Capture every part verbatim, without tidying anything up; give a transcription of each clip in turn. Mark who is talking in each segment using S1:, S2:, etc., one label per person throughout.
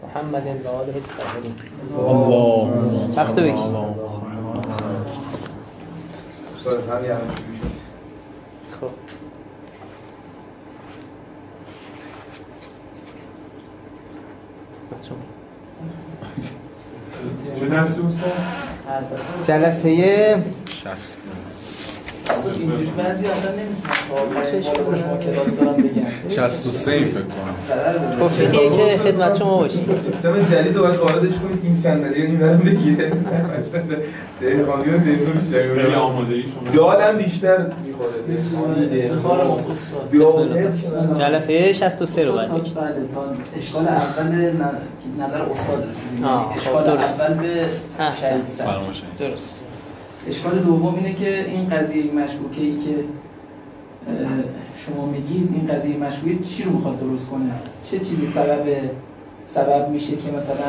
S1: محمد و آله الطاهرین.
S2: الله
S1: تخت بگیر.
S3: استاد هم یعنی
S1: خب
S3: چه درسی استاد؟
S1: جلسه
S2: شصت.
S4: اینجوری بعضی اصلا نمیتونن تا شما کلاس دارن بگن
S2: شصت و سه فکر کنم.
S1: توفیقیه که خدمت شما باشید.
S3: سیستم جدید رو باید واردش کنید این صندلی رو اینورم بگیره. دقیقاً دیگه میشه.
S5: خیلی آمادگی شما.
S3: یادم بیشتر میخوره.
S4: افتخار ماست استاد.
S1: جلسه شصت و سه رو باید بگید.
S4: بله تا اشکال اول نظر استاد رسیدیم.
S1: آه،
S4: اشکال
S1: درست.
S4: اول به
S1: احسن.
S4: شهید سر.
S2: فرمایش.
S1: درست.
S4: اشکال دوم اینه که این قضیه مشکوکه‌ای که شما میگید این قضیه مشکوکه چی رو میخواد درست کنه؟ چه چیزی سبب سبب میشه که مثلا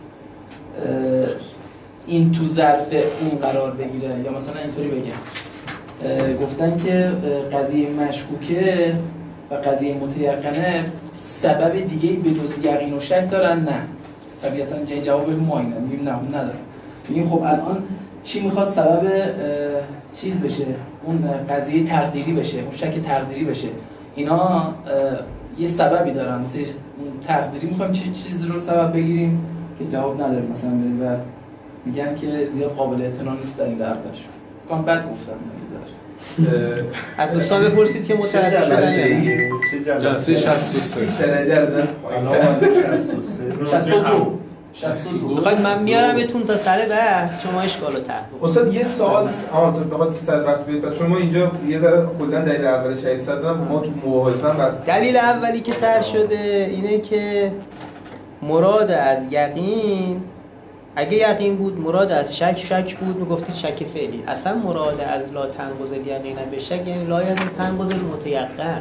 S4: این تو ظرف این قرار بگیره؟ یا مثلا اینطوری بگم گفتن که قضیه مشکوکه و قضیه متیقنه سبب دیگه‌ای به جز یقین و شک دارن؟ نه طبیعتاً جواب ما اینه، میگیم نه ندارن. میگیم خب الان چی میخواد سبب چیز بشه؟ اون قضیه تقدیری بشه، اون شک تقدیری بشه. اینا یه سببی دارن، مثلا اون تقدیری میخوایم چه چیزی رو سبب بگیریم که جواب نداریم مثلا بدیم و میگن که زیاد قابل اعتنا نیست در این دربارش. کام بد گفتم نمیدونم.
S1: از دوستان بپرسید که متوجه شدن یا نه.
S2: جلسه شصت و سه.
S3: درجه از من
S4: شصت و دو شصت و دو
S1: میخواید من میارمتون تا سر بحث شما اشکالو تحقیق.
S3: استاد یه سوال آها تو بخاطر سر بحث بیاد چون ما اینجا یه ذره کلا دلیل اول شهید صد دارم ما تو مباحثه هم بس
S1: دلیل اولی که طرح شده اینه که مراد از یقین اگه یقین بود مراد از شک شک بود میگفتید شک فعلی. اصلا مراد از لا تنقض الیقین به شک یعنی لا یزال تنقض المتیقن.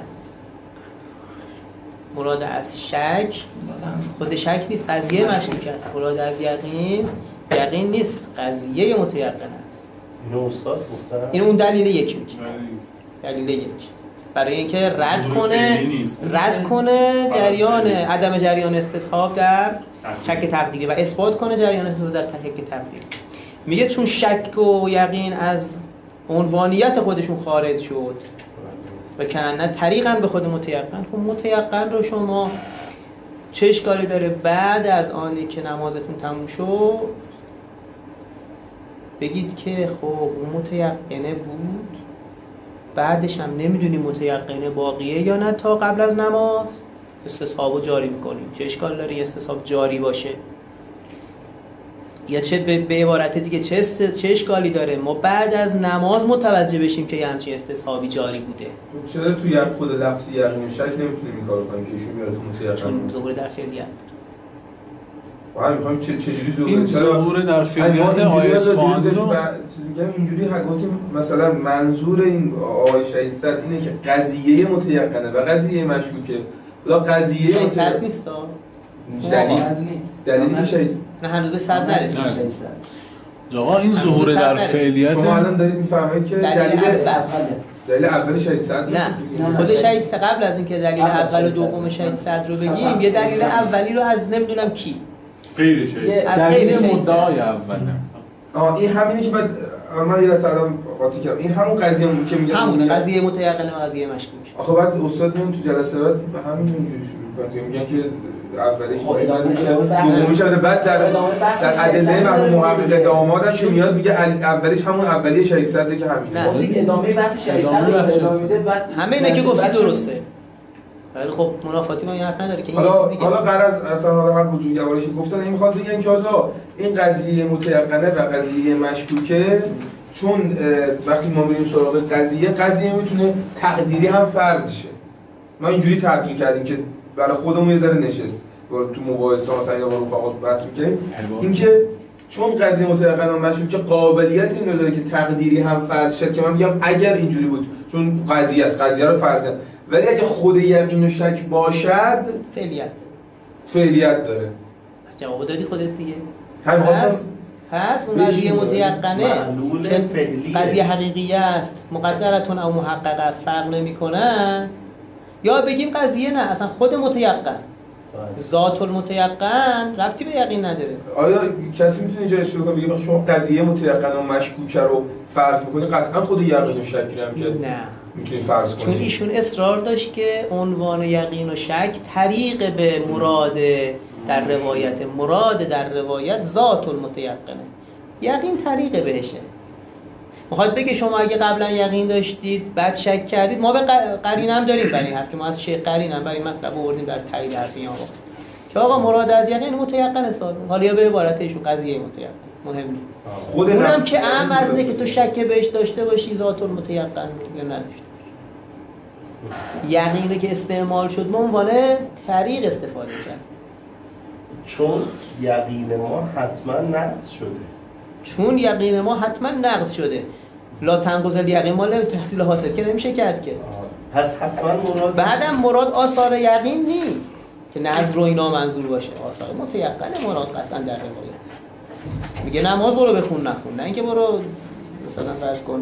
S1: مراد از شک خود شک نیست، قضیه مشکوک است. مراد از یقین یقین نیست، قضیه متیقن است.
S5: اینو استاد گفتن.
S1: این اون دلیل یک میگه. دلیل یک برای اینکه رد کنه رد کنه جریان عدم جریان استصحاب در شک تقدیری و اثبات کنه جریان استصحاب در شک تقدیری. میگه چون شک و یقین از عنوانیت خودشون خارج شد و کنن طریقاً به خود متیقن. خب متیقن رو شما چه اشکالی داره بعد از آنی که نمازتون تموم شد بگید که خب اون متیقنه بود بعدش هم نمیدونی متیقنه باقیه یا نه تا قبل از نماز استصحابو جاری میکنیم. چه اشکال داره استصحاب جاری باشه؟ یا چه به, به عبارت دیگه چه, است... چه اشکالی داره ما بعد از نماز متوجه بشیم که یه همچین استصحابی جاری بوده؟
S3: چرا تو یک خود لفظی یقین و شک نمیتونیم این کارو کنیم که ایشون میاره تو متیقن؟
S1: چون ظهور در فعلیت
S3: ما میخوایم چه چجوری ظهور
S2: این ظهور در فعلیت آیه اصفهانی رو
S3: چیزی میگم اینجوری گفتیم مثلا منظور این آقای شهید صد اینه که قضیه متیقنه و قضیه مشکوکه. لا قضیه
S1: صد نیست
S3: دلیل دلیلی شهید
S1: نه هنوز صد نرسید.
S2: آقا این ظهور در فعلیت
S3: شما الان دارید میفرمایید که دلیل دلیل اول شهید صد
S1: نه خود شهید صد قبل از اینکه دلیل اول و دوم شهید صد رو بگیم یه دلیل اولی رو از نمیدونم کی
S5: غیر شهید
S1: از غیر
S2: دلیل مدعای اوله.
S3: آه این همینه که بعد من یه لحظه الان قاطی کردم. این همون قضیه که میگم
S1: همون قضیه متیقنه و قضیه مشکوک.
S3: آخه بعد استاد میون تو جلسه بعد همین اینجوری شروع کنه میگن که اولیش باید میشه دومیش از بعد در در ادله مرحوم محقق دامادم که میاد میگه اولیش همون اولیه شهید صده که همینه.
S4: خب دیگه ادامه بحث شهید صد ادامه میده بعد
S1: همه اینا که گفتی درسته. ولی خب منافاتی با این حرف نداره که این
S3: حالا
S1: دیگه
S3: حالا غرض اصلا حالا هر بزرگوارشی گفتن این میخواد بگن که آقا این قضیه متیقنه و قضیه مشکوکه چون وقتی ما میریم سراغ قضیه قضیه میتونه تقدیری هم فرض شه. ما اینجوری تعبیر کردیم که برای خودمون یه ذره نشست تو مباحثه مثلا اینا با رفقات بحث می‌کنیم اینکه چون قضیه متیقنه و مشکوکه قابلیت اینو داره که تقدیری هم فرض شه که من میگم اگر اینجوری بود چون قضیه است قضیه رو فرض کنیم ولی اگه خود یقین و شک باشد
S1: فعلیت
S3: فعلیت داره.
S1: جواب دادی خودت دیگه.
S3: همین خواستم
S1: پس اون قضیه متیقنه که قضیه حقیقیه است مقدرتون او محقق است فرق نمی‌کنه یا بگیم قضیه نه اصلا خود متیقن ذات المتیقن ربطی به یقین نداره.
S3: آیا کسی میتونه اینجا اشتباه کنه بگه شما قضیه متیقن و مشکوک رو فرض می‌کنی قطعا خود یقین و شک هم که
S1: نه
S3: میتونی فرض کنی؟
S1: چون ایشون اصرار داشت که عنوان یقین و شک طریق به مراد در روایت، مراد در روایت ذات المتیقنه، یقین طریق بهشه. میخواد بگه شما اگه قبلا یقین داشتید بعد شک کردید، ما به قرینه هم داریم برای این حرف که ما از شیخ قرینه هم برای این مطلب آوردیم در تایید حرف این آقا که آقا مراد از یقین متیقن ساده، حالا یا به عبارت ایشون قضیه متیقن مهم نیست، خود اونم که اهم از اینه که تو شک بهش داشته باشی ذات المتیقن یا نداشته. یقینه که استعمال شد به عنوان طریق استفاده کرد،
S6: چون یقین ما حتما نقض شده،
S1: چون یقین ما حتما نقض شده. لا تنقض الیقین ما تحصیل حاصل که نمیشه کرد که.
S6: پس حتما مراد
S1: بعدم مراد آثار یقین نیست که نظر و اینا منظور باشه، آثار متیقن مراد قطعا در روایت. میگه نماز برو بخون نخون، نه اینکه برو مثلا فرض کن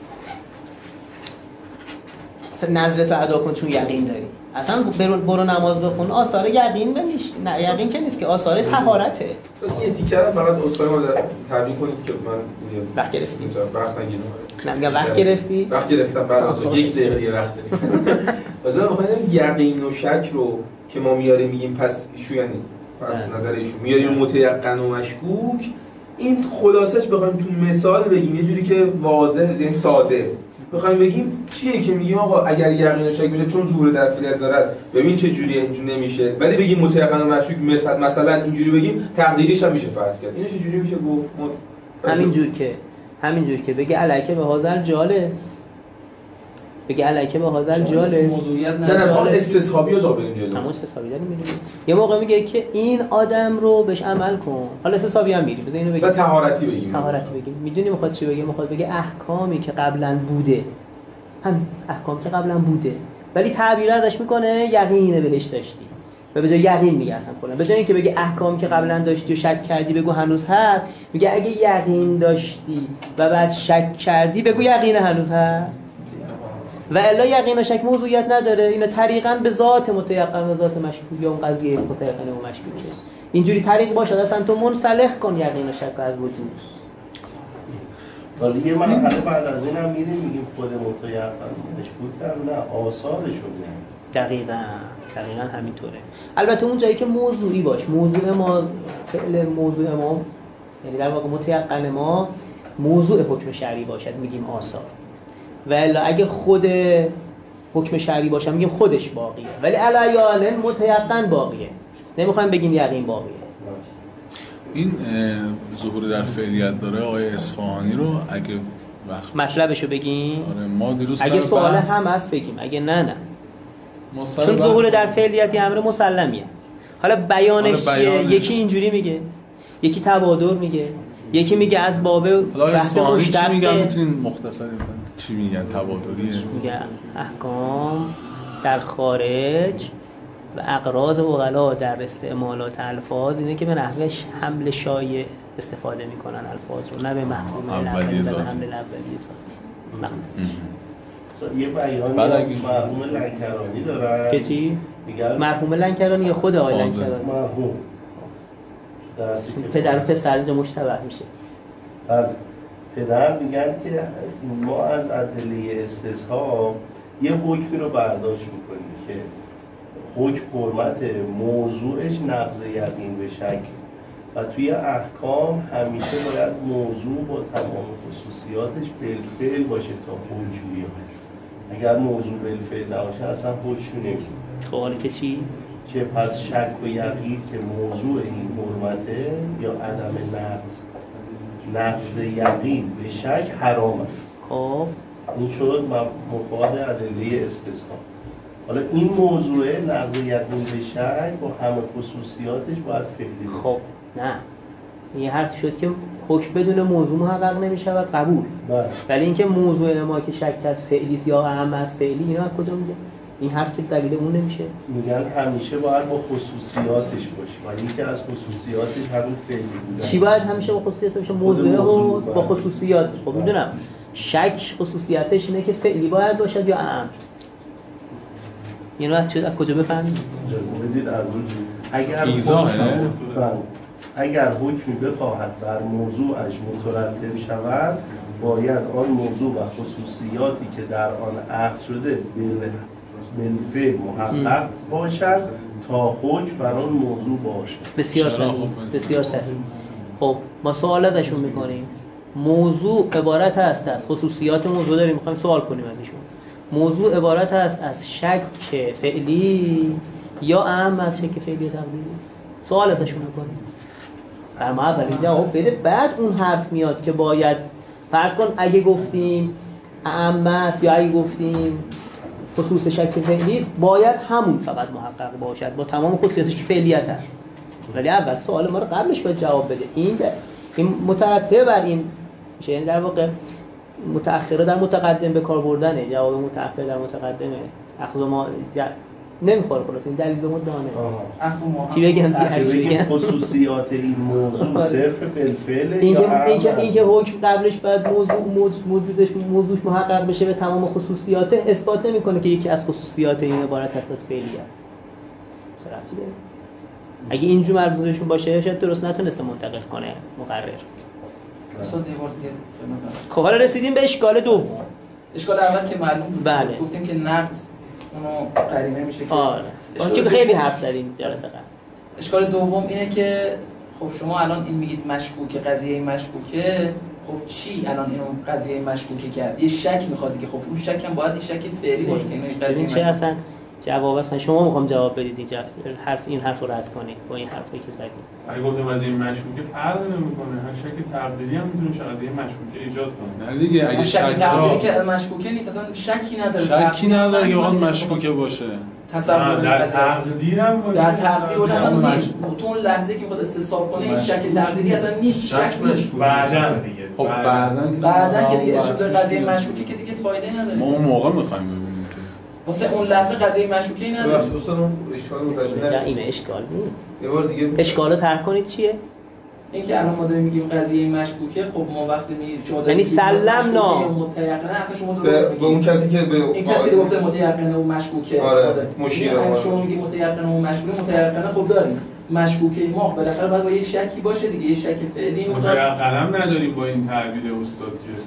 S1: نظرتو ادا کن چون یقین داری. اصلا برو, برو نماز بخون آثار یقین بنیش، نه یقین که نیست که آثار طهارته.
S3: این تیکه رو فقط اصلا ما تبیین کنید که من
S1: وقت گرفتی؟
S3: وقت نگیرم.
S1: نه میگم وقت گرفتی؟
S3: وقت گرفتم بعد از یک دقیقه دیگه وقت داریم. مثلا می‌خوایم یقین و شک رو که ما میاریم میگیم پس ایشون یعنی پس نظر ایشون میاریم متیقن و مشکوک، این خلاصش بخوایم تو مثال بگیم یه جوری که واضح یعنی ساده بخوایم بگیم چیه که میگیم آقا اگر یقین و شک بشه چون ظهور در فعلیت دارد ببین چه جوریه اینجوری نمیشه، ولی بگیم متیقن و مشکوک مثلا مثلا اینجوری بگیم تقدیریش هم میشه فرض کرد. اینو چه جوری میشه گفت؟
S1: همینجور که همینجور که بگه علیکه به حاضر جالس، بگه علیکه به حاضر جالس،
S3: نه نه ما استصحابی رو جا بریم جلو،
S1: همون استصحابی داریم میگیم. یه موقع میگه که این آدم رو بهش عمل کن، حالا استصحابی هم میگیم، بذار اینو بگیم
S3: طهارتی بگیم،
S1: طهارتی بگیم. میدونی میخواد چی بگه؟ میخواد بگه احکامی که قبلا بوده، هم احکام که قبلا بوده ولی تعبیر ازش میکنه یقین بهش داشتی و به جای یقین میگه اصلا کلا به جای اینکه بگه احکام که قبلا داشتی و شک کردی بگو هنوز هست، میگه اگه یقین داشتی و بعد شک کردی بگو یقین هنوز هست. و الا یقین و شک موضوعیت نداره، اینا طریقاً به ذات متیقن و ذات مشکوک یا اون قضیه متیقن و مشکوکه. اینجوری طریق باشه اصلا تو منسلخ کن یقین و شک از وجود.
S6: ولی یه مرحله بعد از این هم میریم میگیم خود متیقن مشکوک هم نه آثارش رو میگیم.
S1: دقیقاً دقیقاً همینطوره. البته اون جایی که موضوعی باش، موضوع ما فعل موضوع ما یعنی در واقع متیقن ما موضوع حکم شرعی باشد میگیم آثار، و الا اگه خود حکم شرعی باشه میگیم خودش باقیه، ولی علیان متیقن باقیه، نمیخوایم بگیم یقین باقیه.
S2: این ظهور در فعلیت داره آقای اصفهانی رو اگه وقت
S1: مطلبشو بگیم؟
S2: آره ما دیروز
S1: اگه سوال هم هست بگیم، اگه نه نه، چون ظهور در فعلیت امر مسلمیه. حالا بیانش چیه؟ یکی اینجوری میگه، یکی تبادر میگه، یکی میگه از باب بحث مشتق.
S2: چی میگن؟ میتونین مختصر بگین چی میگن؟ تبادریه
S1: میگن احکام در خارج و اقراض عقلا در استعمالات الفاظ اینه که به نحوه حمل شایع استفاده میکنن الفاظ رو، نه به مفهوم اولیه ذاتی، حمل اولیه ذاتی.
S6: یه بیان مرحوم لنکرانی دارن
S1: که چی؟ مرحوم لنکرانی یا خود آقای لنکرانی؟
S6: مرحوم
S1: پدر و پسر اینجا مشتبه میشه.
S6: بعد پدر میگن که ما از ادله استصحاب یه حکمی رو برداشت میکنیم که حکم حرمت موضوعش نقض یقین به شک و توی احکام همیشه باید موضوع با تمام خصوصیاتش بالفعل باشه تا حکم بیاد. اگر موضوع بالفعل نباشه اصلا حکم نمیشه.
S1: خب که چی؟
S6: که پس شک و یقین که موضوع این حرمته یا عدم نقض نقض یقین به شک حرام است.
S1: خب
S6: این شد مفاد ادله استصحاب. حالا این موضوع نقض یقین به شک با همه خصوصیاتش باید فعلی باشه.
S1: خب نه یه حرف شد که حکم بدون موضوع محقق نمی‌شود قبول.
S6: بله.
S1: ولی اینکه موضوع ما که شک از فعلی یا اهم از فعلی اینا از کجا میگه؟ این حرف که دلیل اون نمیشه.
S6: میگن همیشه باید با خصوصیاتش باشه. ولی اینکه از خصوصیاتش همون فعلی بوده.
S1: چی باید همیشه با خصوصیاتش باشه؟ موضوع و با خصوصیاتش. خب میدونم شک خصوصیاتش اینه که فعلی باید باشد یا اهم. اینو از چه از کجا بفهمید؟
S6: اجازه بدید از اون اگر
S2: ایزانه
S6: اگر حکمی بخواهد بر موضوعش مترتب شود باید آن موضوع و خصوصیاتی که در آن عقد شده بالفعل محقق باشد تا حکم بر آن موضوع باشد.
S1: بسیار صحیح، بسیار صحیح. خب ما سوال ازشون میکنیم، موضوع عبارت است از خصوصیات موضوع داریم میخوایم سوال کنیم ازشون، موضوع عبارت است از شک فعلی یا اهم از شک فعلی تقدیری؟ سوال ازشون میکنیم. در ما اولی جواب بده، بعد اون حرف میاد که باید فرض کن اگه گفتیم اهم است یا اگه گفتیم خصوص شک فعلی است باید همون فقط محقق باشد با تمام خصوصیاتش که فعلیت است. ولی اول سوال ما رو قبلش باید جواب بده. این این مترتب بر این میشه، یعنی در واقع متأخره در متقدم به کار بردنه، جواب متأخر در متقدمه. اخذ ما نمیخوره خلاص این دلیل به ما دانه. چی بگم چی بگم
S6: خصوصیات این موضوع صرف بالفعل
S1: اینکه اینکه اینکه حکم قبلش بعد موضوع موجودش موضوعش محقق بشه به تمام خصوصیات اثبات نمیکنه که یکی از خصوصیات این عبارت است از فعلیت. چرا چیه؟ اگه اینجور مربوطشون باشه شاید درست نتونسته منتقل کنه مقرر. خب حالا رسیدیم به اشکال دوم.
S4: اشکال اول که معلوم بود،
S1: بله.
S4: گفتیم که نقض اونو قرینه میشه که
S1: آره. اون که خیلی حرف زدیم جلسه قبل.
S4: اشکال دوم اینه که خب شما الان این میگید مشکوکه، قضیه مشکوکه، خب چی الان اینو قضیه مشکوکه کرد؟ یه شک میخواد دیگه، خب اون شک هم باید این شک فعلی باشه که اینو قضیه
S1: چه اصلا جواب اصلا شما میخوام جواب بدید اینجا حرف این حرف رو رد کنید با این حرفی که زدید.
S5: اگه گفتم از این مشکوکه فرق نمیکنه، هر شک تقدیری هم میتونه شاید از این مشکوکه ایجاد کنه.
S2: نه دیگه اگه
S4: شک
S2: شک
S4: تقدیری که مشکوکه نیست اصلا شکی نداره،
S2: شکی نداره که اون مشکوکه باشه.
S5: تصور در تقدیرم باشه،
S4: در تقدیر اصلا نیست. تو اون لحظه که میخواد استصحاب کنه این شک تقدیری اصلا نیست، شک مشکوکه
S5: بعداً
S2: دیگه. خب بعداً
S4: بعداً که دیگه اسم قضیه مشکوکه که دیگه فایده نداره.
S2: ما اون موقع می‌خوایم ببینیم
S4: واسه اون لحظه قضیه مشکوکی نداره.
S3: ببخشید استاد اون اشکال متوجه
S1: این اشکال نیست.
S3: یه بار دیگه
S1: اشکالو طرح کنید چیه؟
S4: این که الان ما داریم میگیم قضیه مشکوکه، خب ما وقتی میگیم شما
S1: یعنی سلمنا
S4: متيقنه اصلا شما درست میگید
S3: به اون کسی که به
S4: این کسی که گفته متيقنه و مشکوکه،
S3: آره مشیر
S4: اگه شما میگید متيقنه و مشکوکه، متيقنه خب داریم، مشکوکه ما بالاخره باید با یه شکی باشه دیگه، یه شک فعلی.
S5: متيقنم نداریم با این تعبیر استاد که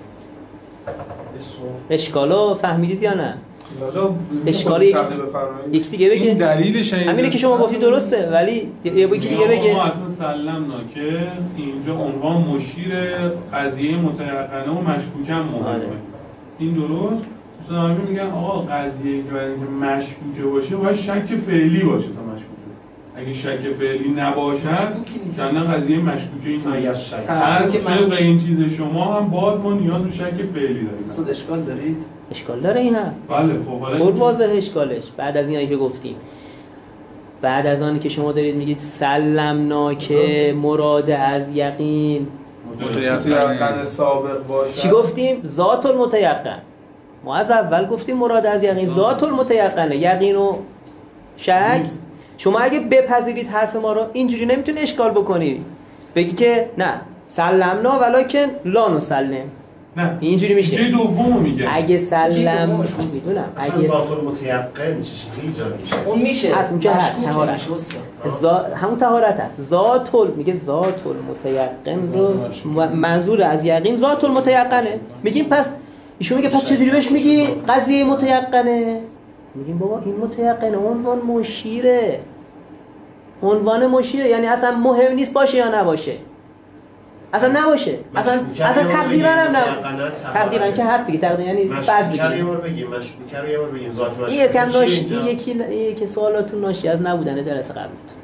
S1: اشکالو فهمیدید یا نه؟
S3: اشکال
S1: یک یک دیگه بگه.
S2: این دلیلش
S1: همینه که شما گفتی درسته، ولی یه یکی دیگه بگه.
S5: ما اصلا سلمنا که اینجا عنوان مشیر قضیه متيقنه و مشکوکم مهمه. این درست؟ مثلا همین میگن آقا قضیه که برای اینکه مشکوکه باشه باید شک فعلی باشه تا مشکوکه. اگه شک فعلی نباشد مثلا قضیه مشکوکه این نیست. هر طبق این چیز شما هم باز ما نیاز به شک فعلی داریم.
S4: اصلا اشکال دارید؟
S1: اشکال داره این هم.
S5: بله خب حالا
S1: خود واضح اشکالش بعد از اینایی که گفتیم، بعد از آنی که شما دارید میگید سلمنا که مراد از یقین
S3: متيقن سابق باشه.
S1: چی گفتیم؟ ذات المتيقن. ما از اول گفتیم مراد از یقین ذات المتيقنه، یقین و شک. شما اگه بپذیرید حرف ما رو اینجوری نمیتونی اشکال بکنی بگی که نه سلمنا ولکن لا نسلم،
S5: نه
S1: اینجوری میشه.
S5: چیز دومو میگه
S1: اگه سلم میدونم
S6: اگه ذات المتيقن میشه اینجا میشه
S4: اون میشه
S1: هست اون که هست طهارت ذات همون طهارت هست. ذات میگه ذات المتيقن رو منظور از یقین ذات المتيقنه. میگیم پس ایشون میگه پس چجوری بهش میگی قضیه متيقنه؟ میگیم بابا این متيقنه عنوان مشیره، عنوان مشیره، یعنی اصلا مهم نیست باشه یا نباشه، اصلا نباشه، اصلا اصلا تقدیرا هم نه، تقدیرا که هست دیگه، تقدیرا یعنی فرض بگیم
S6: یه بار بگیم مشکوکه یه بار بگیم ذات مشکوکه.
S1: این یکم ناشی یکی یکی سوالاتون ناشی از نبودن جلسه قبل بود.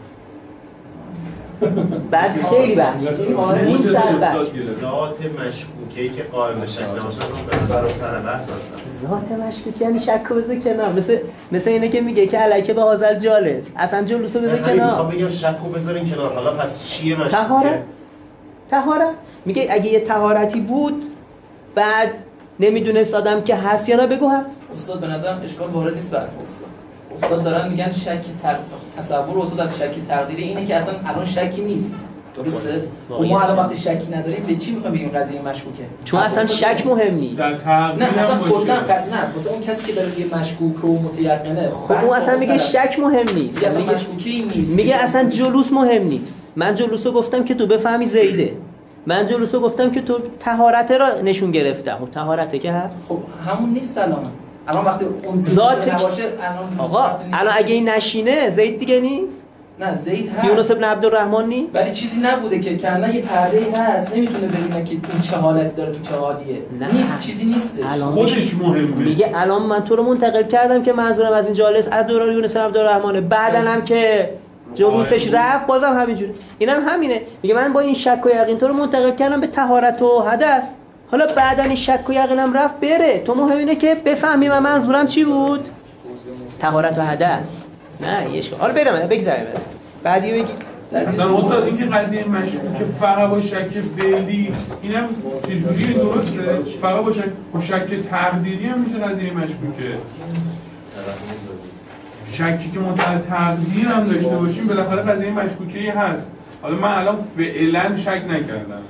S1: بعد خیلی بحث این سر بحث
S6: ذات مشکوکه‌ای که قائم شک نباشه رو به برای سر بحث هستن.
S1: ذات مشکوک یعنی شک و بذار کنار، مثل مثل اینه که میگه که الکه به حاضر جالس اصلا جلوسو بذار کنار.
S6: میخوام بگم شک و بذارین کنار. حالا پس چیه مشکوکه؟
S1: طهارت. طهارت میگه اگه یه طهارتی بود بعد نمیدونست آدم که هست یا نه بگو هست.
S4: استاد به نظرم اشکال وارد نیست برای استاد. استاد دارن میگن شک تصور استاد از شک تقدیری اینه که اصلا الان شکی نیست، درسته؟ خب ما الان وقتی شکی نداریم به چی میخوایم بگیم قضیه مشکوکه؟
S1: چون اصلا شک مهم نیست.
S5: در تقدیر
S4: نه اصلا خود نه
S1: نه
S4: واسه اون کسی که داره میگه مشکوک و متیقنه.
S1: خب اون اصلا میگه شک مهم نیست.
S4: میگه اصلا مشکوکی نیست.
S1: میگه اصلا جلوس مهم نیست. من جلوسو گفتم که تو بفهمی زیده. من جلوسو گفتم که تو طهارت را نشون گرفتم. اون طهارته که هست.
S4: خب همون نیست الان. الان وقتی اون
S1: ذات
S4: نباشه الان
S1: آقا الان اگه این نشینه زید دیگه نیست.
S4: نه زید هست
S1: یونس ابن عبدالرحمن نیست.
S4: ولی چیزی نبوده که کنه یه پرده‌ای هست نمیتونه ببینه که این چه حالت داره تو چه حالیه. نیست چیزی نیست.
S5: خودش مهمه.
S1: میگه الان من تو رو منتقل کردم که منظورم از این جالس از دوران یونس ابن عبدالرحمن بعدن هم که جلوسش رفت بازم همینجوری. اینم هم همینه. میگه من با این شک و یقین تو رو منتقل کردم به طهارت و حدث. حالا بعدن این شک و یقینم رفت بره. تو مهم اینه که بفهمی من منظورم چی بود؟ طهارت و حدث. نه یه شو. حالا بریم بگذریم از بعدی بگی.
S5: مثلا استاد این که قضیه مشکوکه فقط با شک فعلی اینم چجوری درسته؟ فقط با شک با شک تقدیری هم میشه قضیه مشکوکه. شکی که منتهی تقدیر هم داشته باشیم بالاخره قضیه مشکوکه‌ای هست. حالا من الان فعلا شک نکردم.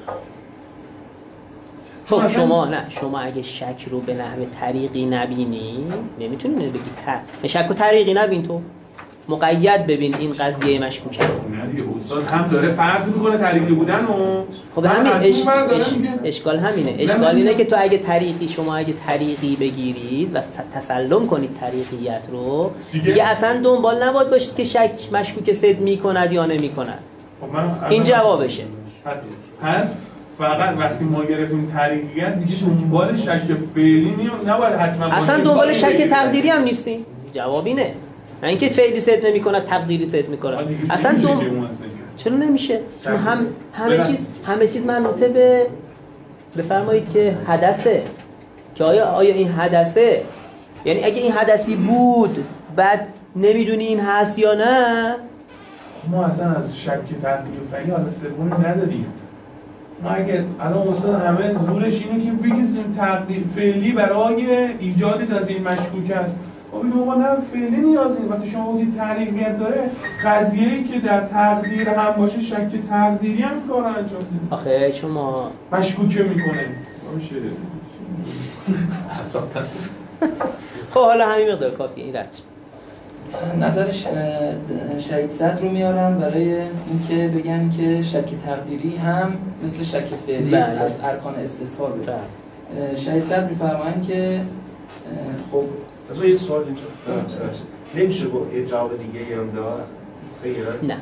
S1: خب شما نه شما اگه شک رو به نحو طریقی نبینی نمیتونی بگی ت... شک و طریقی نبین تو مقید ببین این قضیه مشکوکه.
S5: نه دیگه استاد هم داره فرض میکنه طریقی بودن و
S1: خب همین اش... اش... اشکال همینه. اشکال اینه که تو اگه طریقی شما اگه طریقی بگیرید و تسلم کنید طریقیت رو دیگه, دیگه اصلا دنبال نباید باشید که شک مشکوک صد میکند یا نمیکند.
S5: خب
S1: این جوابشه.
S5: پس پس فقط وقتی ما گرفتیم طریقیت دیگه دنبال شک فعلی نباید حتما
S1: اصلا دنبال شک تقدیری هم نیستیم. جواب اینه. نه اینکه فعلی صد نمی‌کند تقدیری صد می‌کند. اصلا دوم چرا نمیشه؟ چون هم همه چیز همه چیز منوطه به بفرمایید که حدثه. که آیا آیا این حدثه یعنی اگه این حدثی بود بعد نمیدونی این هست یا نه
S5: ما اصلا از شک تقدیر و فعلی حالت سومی نداریم. ما اگه الان استاد همه زورش اینه که بگیم تقدیر فعلی برای ایجاد از این مشکوک است. خب این موقع نه فعلی نیاز نیست. وقتی شما بودید طریقیت داره قضیه‌ای که در تقدیر هم باشه شک تقدیری هم کار انجام میده.
S1: آخه شما
S5: مشکوکه میکنه. میشه
S6: حسابت.
S1: خب حالا همین مقدار کافیه این رد.
S4: نظرش شهید صدر رو میارن برای اینکه بگن که شک تقدیری هم مثل شک فعلی از ارکان استصحاب. شهید صدر میفرمایند که خب
S6: از یه سوال اینجا نمیشه گفت یه جواب دیگه هم داد غیره؟
S1: نه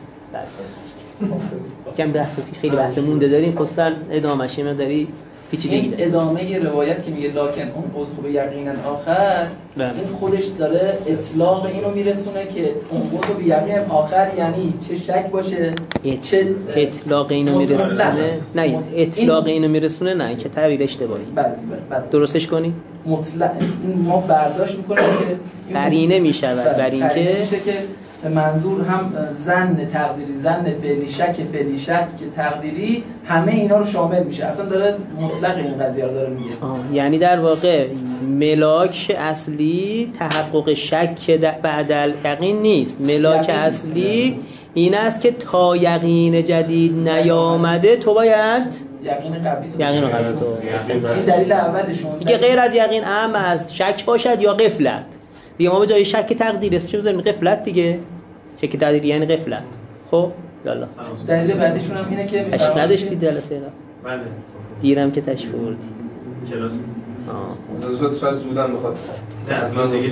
S1: کم بحثی خیلی بحث مونده داریم خصوصا ادامه‌اش مقداری پیچیدگی
S4: این ادامه روایت که میگه لاکن اون قضو به یقینا آخر بله. این خودش داره اطلاق اینو میرسونه که اون قضو به یقین آخر یعنی چه شک باشه
S1: ات... چه اطلاق اینو میرسونه نه اطلاق اینو میرسونه نه که تعبیر اشتباهی
S4: بله بله درستش
S1: کنی
S4: مطلق ما برداشت میکنیم که
S1: قرینه میشود بر این که
S4: منظور هم ظن تقدیری ظن فعلی شک فعلی شک تقدیری همه اینا رو شامل میشه. اصلا داره مطلق این قضیه رو داره میگه.
S1: یعنی در واقع ملاک اصلی تحقق شک بعد الیقین نیست. ملاک اصلی این است که تا یقین جدید نیامده تو باید
S4: یقین قبلی
S1: یقین قبلی
S4: این دلیل اولشون
S1: دیگه غیر از یقین اهم از شک باشد یا غفلت. دیگه ما به جای شک تقدیر اسمش بذاریم غفلت دیگه. شک تقدیر یعنی غفلت. خب یالا
S4: دلیل بعدیشون هم اینه که
S1: تشریف نداشتید جلسه را؟
S5: بله
S1: دیرم که تشریف آوردید.
S6: کلاس
S3: آه زود شاید زودم بخواد
S6: از من دیگه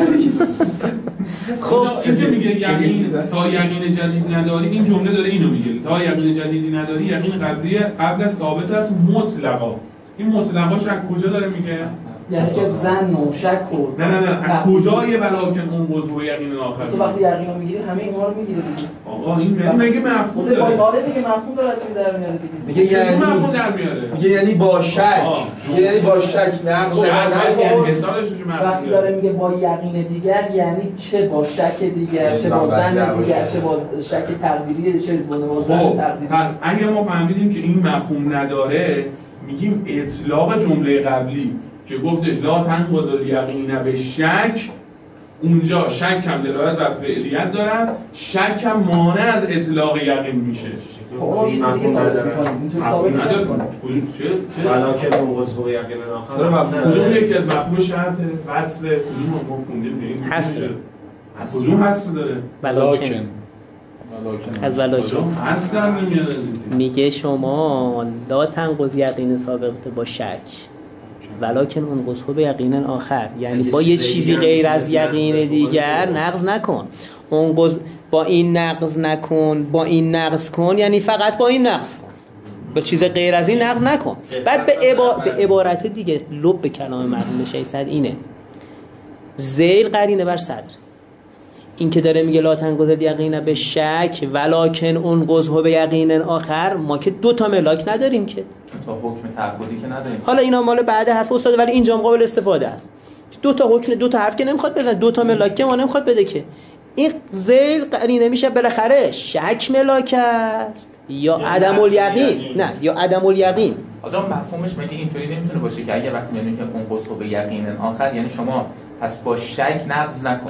S5: خب این که میگه یقین تا یقین جدید نداری این جمله داره اینو میگه تا یقین جدیدی نداری یقین قبلی قبل ثابت است مطلقا. این مطلقا شک کجا داره میگه؟
S4: یعنی که ظن و شک و
S5: نه نه نه کجای ولاکن اون قضوه یقین آخر
S4: تو وقتی یقین رو میگیری همه اینا رو میگیره دیگه.
S5: آقا این میگه مفهوم داره.
S4: آره دیگه مفهوم داره تو در میاره دیگه.
S3: میگه یعنی
S5: مفهوم در میاره.
S3: میگه یعنی با شک یعنی با شک نه
S5: یعنی حسابش
S4: وقتی داره میگه با یقین دیگر یعنی چه با شک دیگر چه با ظن دیگر چه با شک تقدیری چه با ظن تقدیری.
S5: پس اگه ما فهمیدیم که این مفهوم نداره میگیم اطلاق جمله قبلی که گفتش لا تنقض الیقین به شک اونجا شک هم دلالت بر فعلیت دارد، شک هم مانع از اطلاق یقین میشه.
S4: خب این دیگه ثابت می‌کنیم اینطور ثابت نمی‌کنیم.
S5: چه چه
S6: ولکن منقض به یقین آخر
S5: مفهوم کدوم یکی از مفهوم شرط وصف کدوم ما خوندیم ببین
S1: هست
S5: کدوم هست داره
S2: ولکن
S1: از ولکن
S5: هست در نمیاد.
S1: میگه شما لا تنقض یقین سابقه با شک ولکن انقض به یقین آخر، یعنی با یه چیزی غیر از یقین دیگر نقض نکن. انقض با این نقض نکن، با این نقض کن، یعنی فقط با این نقض کن، با چیز غیر از این نقض نکن. بعد به, عبا... به عبارت دیگه لب به کلام مرحوم شهید صدر اینه ذیل قرینه بر صدر. این که داره میگه لا تنقض یقین به شک ولکن انقض به یقین آخر، ما که دو تا ملاک نداریم که،
S7: تا حکم تعبدی که نداریم.
S1: حالا اینا مال بعد حرف استاد، ولی اینجا قابل استفاده است. دو تا حکم دو تا حرف که نمیخواد بزنه، دو تا ملاک که ما نمیخواد بده که. این ذیل قرینه میشه بالاخره شک ملاک است یا عدم الیقین، نه یا عدم الیقین.
S7: آقا مفهومش مگه اینطوری نمیتونه باشه که اگه وقتی میگیم که انقض به یقین آخر، یعنی شما پس با شک نقض نکن،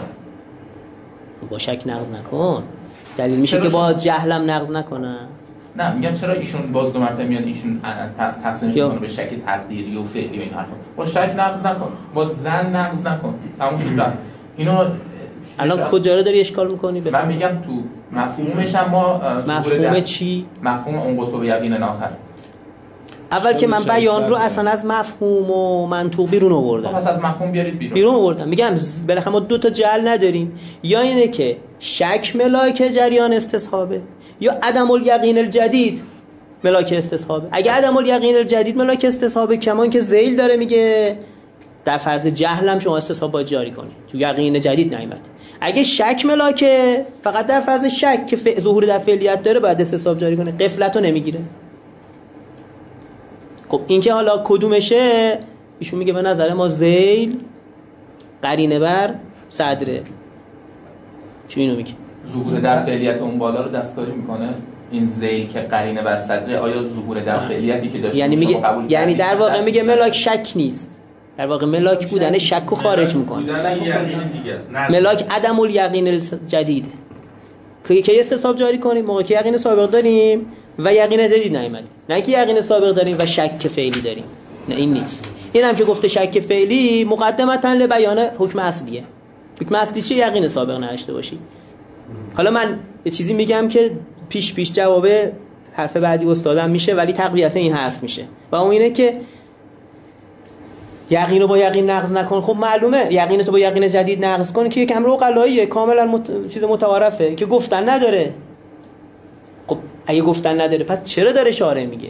S1: با شک نقض نکن، دلیل میشه که با جهلم نقض نکنه.
S7: نه میگم چرا ایشون باز دو مرتبه میاد ایشون تقسیم میکنه به شک تقدیری و فعلی و این حرفا. با شک نقض نکن، با ظن نقض نکن، تموم شد رفت. اینا
S1: الان کجا رو داری اشکال میکنی؟
S7: من میگم تو مفهومش هم ما
S1: مفهوم چی؟
S7: مفهوم انقض به یقین آخر.
S1: اول که من بیان رو اصلا از مفهوم و منطوق بیرون آوردم.
S7: پس از مفهوم بیارید بیرون.
S1: بیرون آوردم. میگم بالاخره ما دو تا جعل نداریم، یا اینه که شک ملاک جریان استصحابه یا عدم الیقین الجدید ملاک استصحابه. اگه عدم الیقین الجدید ملاک استصحابه، کمان که ذیل داره میگه در فرض جهل هم شما استصحاب باید جاری کنی، تو یقین جدید نیامد. اگه شک ملاکه، فقط در فرض شک که ف... ظهور در فعلیت داره باید استصحاب جاری کنه، غفلتو نمیگیره. خب این که حالا کدومشه، ایشون میگه به نظر ما ذیل قرینه بر صدره. چون اینو میگه
S7: ظهور در فعلیت اون بالا رو دستکاری میکنه این ذیل که قرینه بر صدره. آیا ظهور در فعلیتی که داشت
S1: یعنی میگه یعنی در واقع میگه ملاک شک نیست، در واقع ملاک بودن شک رو خارج میکنه.
S6: بودن یقین دیگه است.
S1: ملاک عدم الیقین الجدید که که استصحاب جاری کنیم موقعی که یقین سابق داریم و یقین جدید نیامد، نه که یقین سابق داریم و شک فعلی داریم. نه این نیست. این هم که گفته شک فعلی مقدمتا لبیان حکم اصلیه. حکم اصلی چیه؟ یقین سابق نداشته باشی. حالا من یه چیزی میگم که پیش پیش جواب حرف بعدی استادم میشه، ولی تقویت این حرف میشه و اون اینه که یقین رو با یقین نقض نکن. خب معلومه یقین تو با یقین جدید نقض کن که یک امر عقلاییه، کاملا مت... چیز متعارفه که گفتن نداره. خب اگه گفتن نداره پس چرا داره شارع میگه؟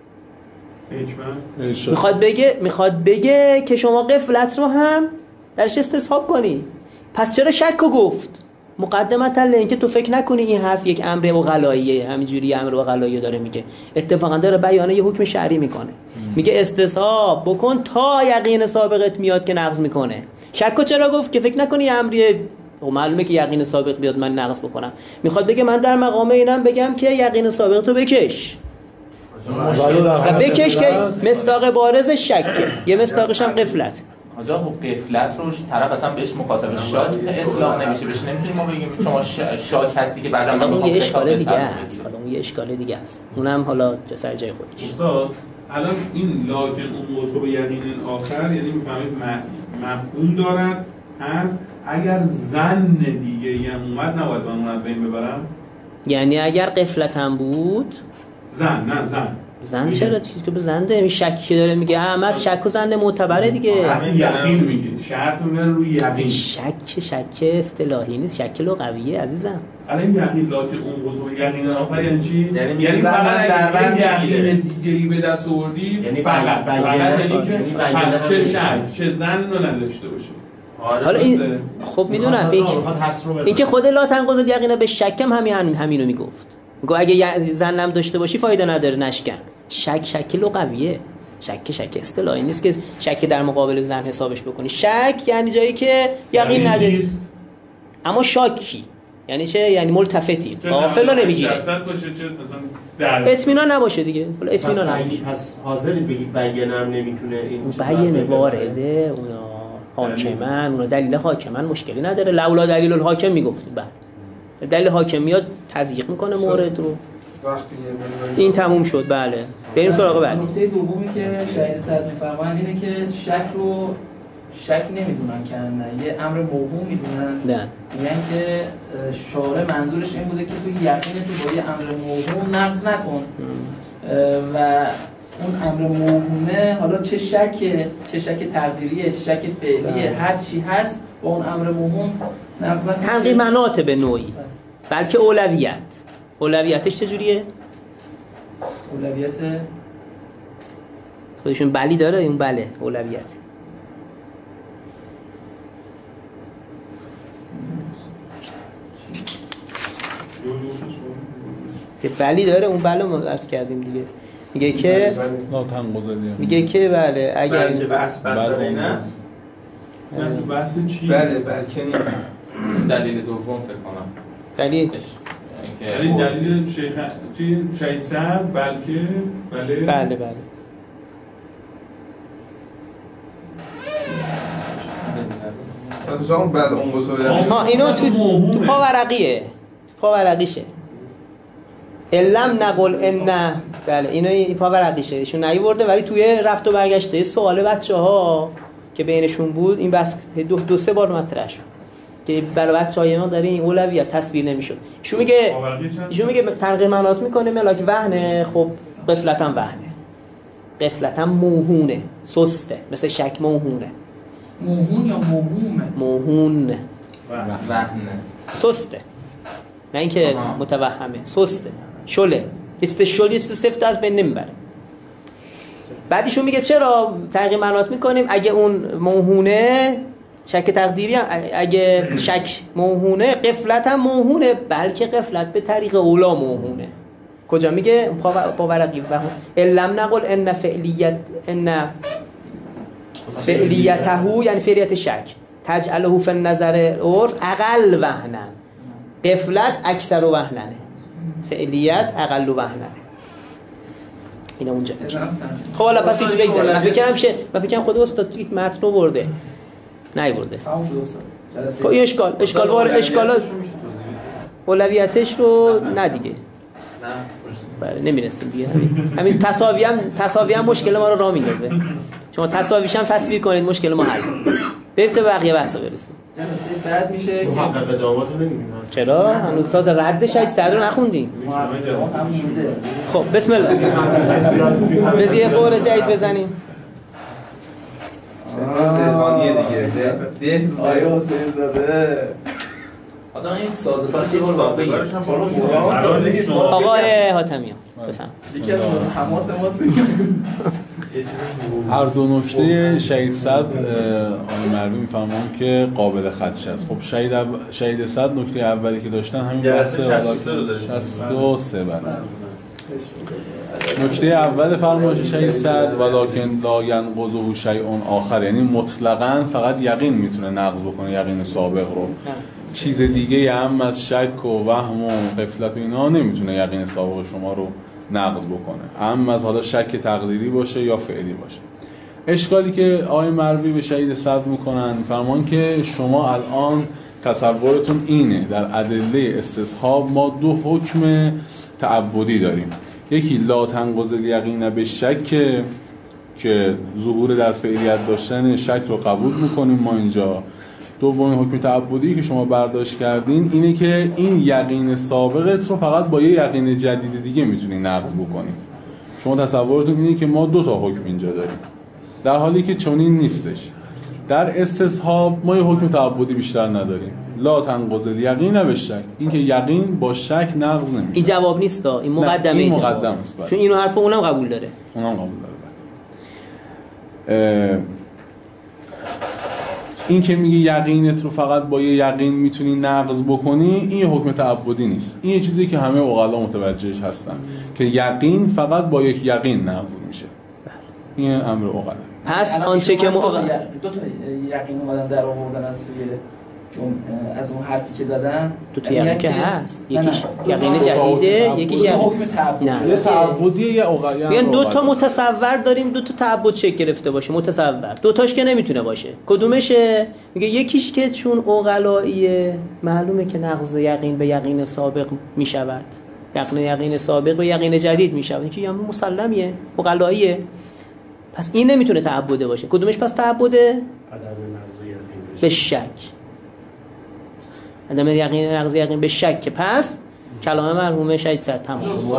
S1: میخواد بگه میخواد بگه که شما غفلت رو هم درش استصحاب کنی. پس چرا شک رو گفت؟ مقدمتا اینکه تو فکر نکنی این حرف یک امر عقلاییه، همینجوری امر عقلایی داره میگه. اتفاقا داره بیان یه حکم شرعی میکنه. میگه استصحاب بکن تا یقین سابقت میاد که نقض میکنه. شک چرا گفت؟ که فکر نکنی امریه و معلومه که یقین سابق بیاد من نقض بکنم. میخواد بگه من در مقام اینم بگم که یقین سابق تو بکش و بکش که مصداق بارز شکه، یه مصداقش هم غفلت.
S7: آجا خب غفلت رو طرف اصلا بهش مخاطب شاک اطلاق نمیشه، بهش نمیتونیم ما بگیم شما شاک هستی که بعدا من
S1: میخوام یه اشکال دیگه است. حالا اون یه اشکال دیگه است، اونم حالا سر جای خودش.
S5: استاد الان این لاکن اون موضوع به یقین آخر یعنی میفهمید مفهوم دارد هست، اگر ظن دیگه ای هم اومد نباید من اون رو بین ببرم؟
S1: یعنی اگر غفلت هم بود
S5: ظن نه ظن
S1: زن چرا چیزی که به زنده این شکی که داره میگه همه از شک و زنده معتبره دیگه.
S5: اصلا یقین میگه شرط میره روی یقین.
S1: شک شک اصطلاحی نیست، شک لغویه عزیزم.
S5: الان یقین لاکن اون قضیه یقین آخر یعنی چی؟ یعنی, یعنی فقط اگر یقین دیگه‌ای به دست آوردی یعنی فقط فقط یعنی که پس چه شک چه زن رو نداشته باشه.
S1: حالا این خب میدونم این این که خود لا تنقض یقین به شکم همین همینو میگفت. میگه اگه زنم داشته باشی فایده نداره نشکن. شک شک لغویه، شک شک اصطلاحی نیست که شک در مقابل زن حسابش بکنی. شک یعنی جایی که یقین نداری، اما شاکی یعنی چه؟ یعنی ملتفتی، غافل نمیگیره، اطمینان نباشه دیگه. حالا اطمینان
S6: نباشه. پس حاضرید بگید بیانم نمیتونه این
S1: بیانه وارده اونا حاکمن، اونا دلیل حاکمن مشکلی نداره. لولا دلیل الحاکم میگفتیم. بله دلیل حاکمیت تضییق میکنه مورد رو. این تموم شد. بله بریم سراغ بعد.
S4: نکته دومی که شاید صد میفرمایند اینه که شک رو شک نمیدونن که نه یه امر موهوم میدونن.
S1: نه
S4: میگن که شارع منظورش این بوده که تو یقین تو با یه امر موهوم نقض نکن و اون امر موهومه حالا چه شک چه شک تقدیریه چه شک فعلیه هر چی هست با اون امر موهوم نقض نکن.
S1: تنقیمنات به نوعی، بلکه اولویت. اولویتش چجوریه؟
S4: اولویت
S1: خودشون بلی داره اون بله اولویت که بلی داره اون بله ما درس کردیم دیگه. میگه که میگه که بله اگر
S6: بله بحث بحث این است.
S5: نه تو بحث چی؟
S3: بله بلکه نیست.
S7: دلیل دوم فکر کنم
S5: دلیلش یعنی دلیل شیخ چی شهید سعد بلکه بله
S1: بله بله
S3: مثلا بعد اون گذاشته
S1: ها اینو تو تو پاورقیه تو پاورقیشه علم نقل ان بله اینو پاورقیشه ایشون نیورده ولی توی رفت و برگشته سوال بچه‌ها که بینشون بود این بس دو, دو سه بار مطرح شد که برای بچه‌های ما داره این اولویت تصویر نمیشد. ایشون میگه ایشون میگه تنقیمنات میکنه ملاک وهنه. خب غفلت هم وهنه، غفلت هم موهونه، سسته، مثل شک موهونه.
S4: موهون یا موهومه؟
S1: موهون
S7: وهنه
S1: سسته، نه اینکه متوهمه، سسته، شله، یه چیز شل یه چیز سفت از بین نمیبره. بعدیشون میگه چرا تنقیمنات میکنیم اگه اون موهونه شک تقدیری هم اگه شک موهونه غفلت هم موهونه بلکه غفلت به طریق اولا موهونه. کجا میگه پاورقی علم نقل ان فعلیت ان فعلیته یعنی فعلیت شک تجعله فی النظر عرف اقل وهنن، غفلت اکثر وهننه، فعلیت اقل وهننه. اینا اونجا. خب حالا پس هیچ بگذاریم. من فکر کنم شه من فکر کنم خود استاد توی متن رو برده. نه برده.
S4: تموم شد استاد.
S1: خب این اشکال اشکال وار اشکالات اولویتش رو نه دیگه. نه. بله نمیرسیم دیگه. همین همین تساوی هم تساوی هم مشکل ما رو راه میندازه. شما تساویش هم تصویر کنید مشکل ما حل. بریم تا بقیه بحثا برسیم.
S4: جلسه بعد میشه
S6: محقق داماتو نمی‌بینیم.
S1: چرا؟ هنوز تازه رد شاید صدر رو نخوندیم. خب بسم الله. بذار یه قول جدید بزنیم.
S3: دهقانیه دیگه. ده
S4: آیا حسین زاده.
S7: آقا این سازوکارش یه بار واقعی
S1: آقای حاتمیان بفهم.
S4: دیگه حمات ما
S2: هر دو نکته شهید صد آقای مروی میفهمم که قابل خدشه است. خب شهید اول... شهید صد نکته اولی که داشتن همین بحث شصت و سه بله. نکته اول فرمایش شهید صد ولکن لا ینقضه شیء آخر، یعنی مطلقاً فقط یقین میتونه نقض بکنه یقین سابق رو، چیز دیگه هم از شک و وهم و غفلت و اینا نمیتونه یقین سابق شما رو نقض بکنه، هم از حالا شک تقدیری باشه یا فعلی باشه. اشکالی که آقای مروی به شهید صد میکنن فرمان که شما الان تصورتون اینه در ادله استصحاب ما دو حکم تعبدی داریم، یکی لا تنقض الیقین به شک که ظهور در فعلیت داشتن شک رو قبول میکنیم ما اینجا. دومین حکم تعبدی که شما برداشت کردین اینه که این یقین سابقت رو فقط با یه یقین جدید دیگه میتونی نقض بکنی. شما تصورتون اینه که ما دو تا حکم اینجا داریم، در حالی که چنین نیستش. در استصحاب ما یه حکم تعبدی بیشتر نداریم، لا تنقض الیقین به شک، این که یقین با شک نقض نمیشه.
S1: این جواب نیست، این مقدمه
S2: این مقدمه است،
S1: چون اینو حرف اونم قبول داره
S2: اونم قبول داره. این که میگه یقینت رو فقط با یه یقین میتونی نقض بکنی، این یه حکم تعبدی نیست، این یه چیزی که همه عقلا متوجهش هستن که یقین فقط با یک یقین نقض میشه. این امر عقلا.
S1: پس آنچه که ما
S4: دو تا یقین اومدن در آوردن از توی چون از اون حرفی که زدن
S1: تو تو یقین که هست، یکیش یقین جدیده، یکیش
S4: حکم تعبد.
S1: نه
S2: یه تعبدیه یه اوغلا.
S1: بیان دو تا متصور داریم، دو تا تعبد شکل گرفته باشه متصور، دو تاش که نمیتونه باشه. کدومشه؟ میگه یکیش که چون اوغلاییه معلومه که نقض یقین به یقین سابق میشود، یقین یقین سابق به یقین جدید میشود، این که یعنی مسلمیه، اوغلاییه، پس این نمیتونه تعبده باشه. کدومش پس تعبده؟
S6: عدم نقض یقین
S1: به شک. عدم یقین نقض یقین به شک. پس کلام مرحوم شهید صد تمام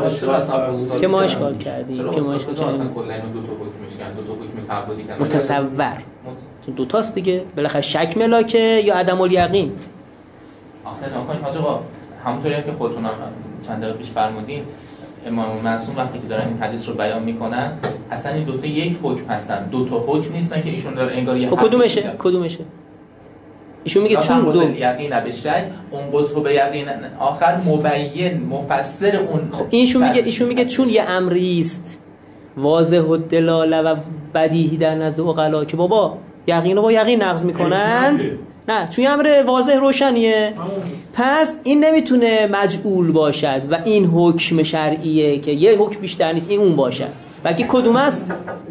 S1: که ما اشکال کردیم که ما اشکال کردیم
S7: اصلا کلا اینو دو تا حکمش کردن، دو تا حکم تعبدی کردن
S1: متصور، چون دو تاست دیگه، بالاخره شک ملاکه یا عدم الیقین.
S7: آخه نکنید حاج آقا، همونطوری هم که خودتون هم چند دقیقه پیش فرمودین، امام معصوم وقتی که دارن این حدیث رو بیان میکنن اصلا این دو تا یک حکم هستن، دو تا حکم نیستن که ایشون داره انگار یه.
S1: خب کدومشه؟ کدومشه؟ ایشون میگه چون دو
S7: یقین به شک، اون بزخ به یقین آخر مبین مفسر اون.
S1: خب ایشون میگه ایشون میگه چون یه امری است واضح الدلاله و بدیهی در نزد عقلا که بابا یقین رو با یقین نقض میکنند، نه چون یه امر واضح روشنیه، پس این نمیتونه مجعول باشد و این حکم شرعیه که یه حکم بیشتر نیست این اون باشد، بلکه کدوم است؟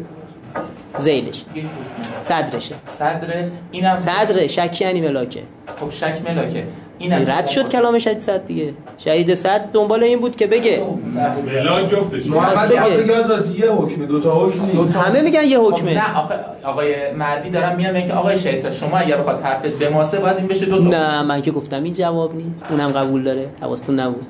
S1: ذیلش، صدرشه.
S7: صدر اینم
S1: صدر شک یعنی ملاکه.
S7: خب شک ملاکه اینم
S1: رد شد کلام شهید صد دیگه. شهید صد دنبال این بود که بگه
S5: ملاک جفتش
S3: محمد بگه آزاد یه حکمه، دو تا حکم نیست.
S1: همه میگن یه حکمه.
S7: نه آخه آقای مردی دارم میگم که آقای شهید صد شما اگر بخواد حرفت به ماسه باید این بشه دو تا.
S1: نه من که گفتم این جواب نیست، اونم قبول داره، حواستون نبود.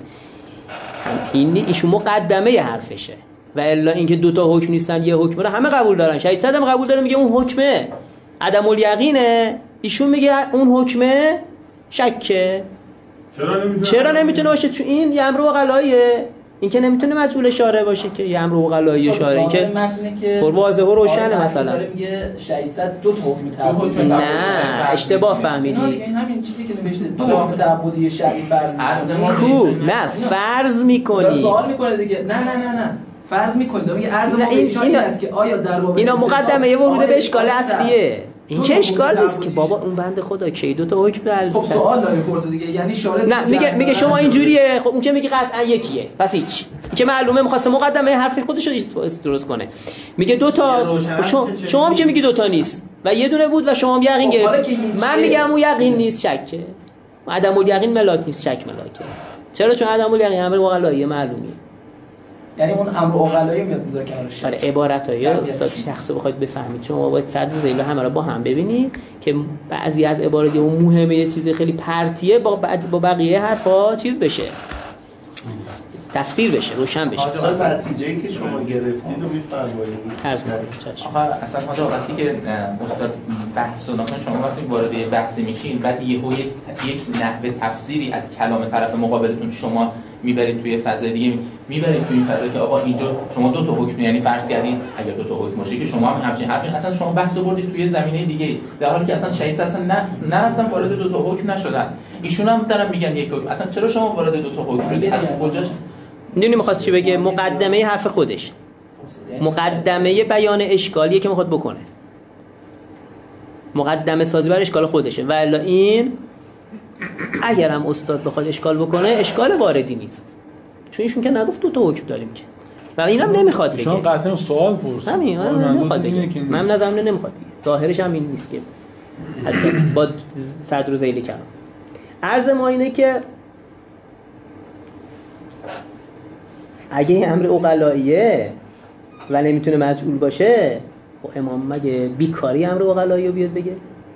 S1: این ایشون مقدمه حرفشه و الا اینکه دو تا حکم نیستن یه حکم رو همه قبول دارن. شهید صد هم قبول داره، میگه اون حکمه عدم الیقینه، ایشون میگه اون حکمه شکه.
S5: چرا نمیتونه
S1: چرا نمیتونه باشه؟ چون این یه امر عقلاییه، این که نمیتونه مجعول اشاره باشه که یه امر عقلایی اشاره، این که پر واضح و روشنه. مثلا
S4: میگه شهید صد دو تا حکم تعبدی.
S1: نه اشتباه فهمیدی،
S4: این همین چیزی که نوشته دو حکم تعبدی شرعی فرض
S1: میکنه. نه فرض میکنی،
S4: سوال میکنه دیگه. نه نه نه نه فرض میکنید. میگه عرض ما این است که آیا در واقع
S1: اینا مقدمه یه ورود به اشکال اصلیه. این که اشکال نیست که بابا اون بنده خدا کی دو تا حکم داره.
S4: خب سوال داره پرسه دیگه، یعنی شارع
S1: نه میگه میگه شما اینجوریه. خب اون که میگه قطعا یکیه، پس هیچ که معلومه می‌خواسته مقدمه حرف خودش رو درست کنه. میگه دو تا، شما شما هم که میگی دو تا نیست و یه دونه بود و شما هم یقین گرفت. من میگم اون یقین نیست شکه، عدم الیقین ملاک نیست، شک ملاکه. چرا؟ چون عدم الیقین امر عقلاییه معلومیه،
S4: یعنی اون امر عقلایی میاد میذاره کنارش.
S1: آره عبارتایی استاد شخصه بخواید بفهمید شما باید صد و ذیل همه رو با هم ببینید که بعضی از عبارات اون مهمه، یه چیز خیلی پرتیه با بعد با بقیه حرفا چیز بشه، تفسیر بشه، روشن بشه.
S6: اصلا نتیجه‌ای که شما گرفتید رو می‌فرمایید.
S1: عرض کنید.
S7: آخه اصلا حالا وقتی که استاد بحث رو شما وقتی وارد بحث میشین بعد یهو یک نحوه تفسیری از کلام طرف مقابلتون شما میبرید توی فضا دیگه، میبرید توی این فضا که آقا اینجا شما دو تا حکم، یعنی فرض کردین اگر دو تا حکم باشه که شما هم همچین حرفی، اصلا شما بحث رو بردید توی زمینه دیگه، در حالی که اصلا شهید اصلا نه نرفتن وارد دو تا حکم نشدن. ایشون هم دارن میگن یک حکم، اصلا چرا شما وارد دو تا حکم شدید؟ از کجاش
S1: میدونی میخواست چی بگه؟ مقدمه حرف خودش، مقدمه بیان اشکالیه که میخواد بکنه، مقدمه سازی بر اشکال خودشه. و الا این اگر هم استاد بخواد اشکال بکنه اشکال واردی نیست، چون ایشون که نگفت دو تا حکم داریم که، و اینم نمیخواد بگه.
S2: چون قطعا سوال پرسید.
S1: همین من نمیخواد بگه، من نظرم نمیخواد بگه، ظاهرش هم این نیست که حتی با صدر و ذیل کلام. عرض ما اینه که اگه این امر عقلاییه و نمیتونه مجعول باشه، خب امام مگه بیکاری امر عقلایی رو بیاد بگه؟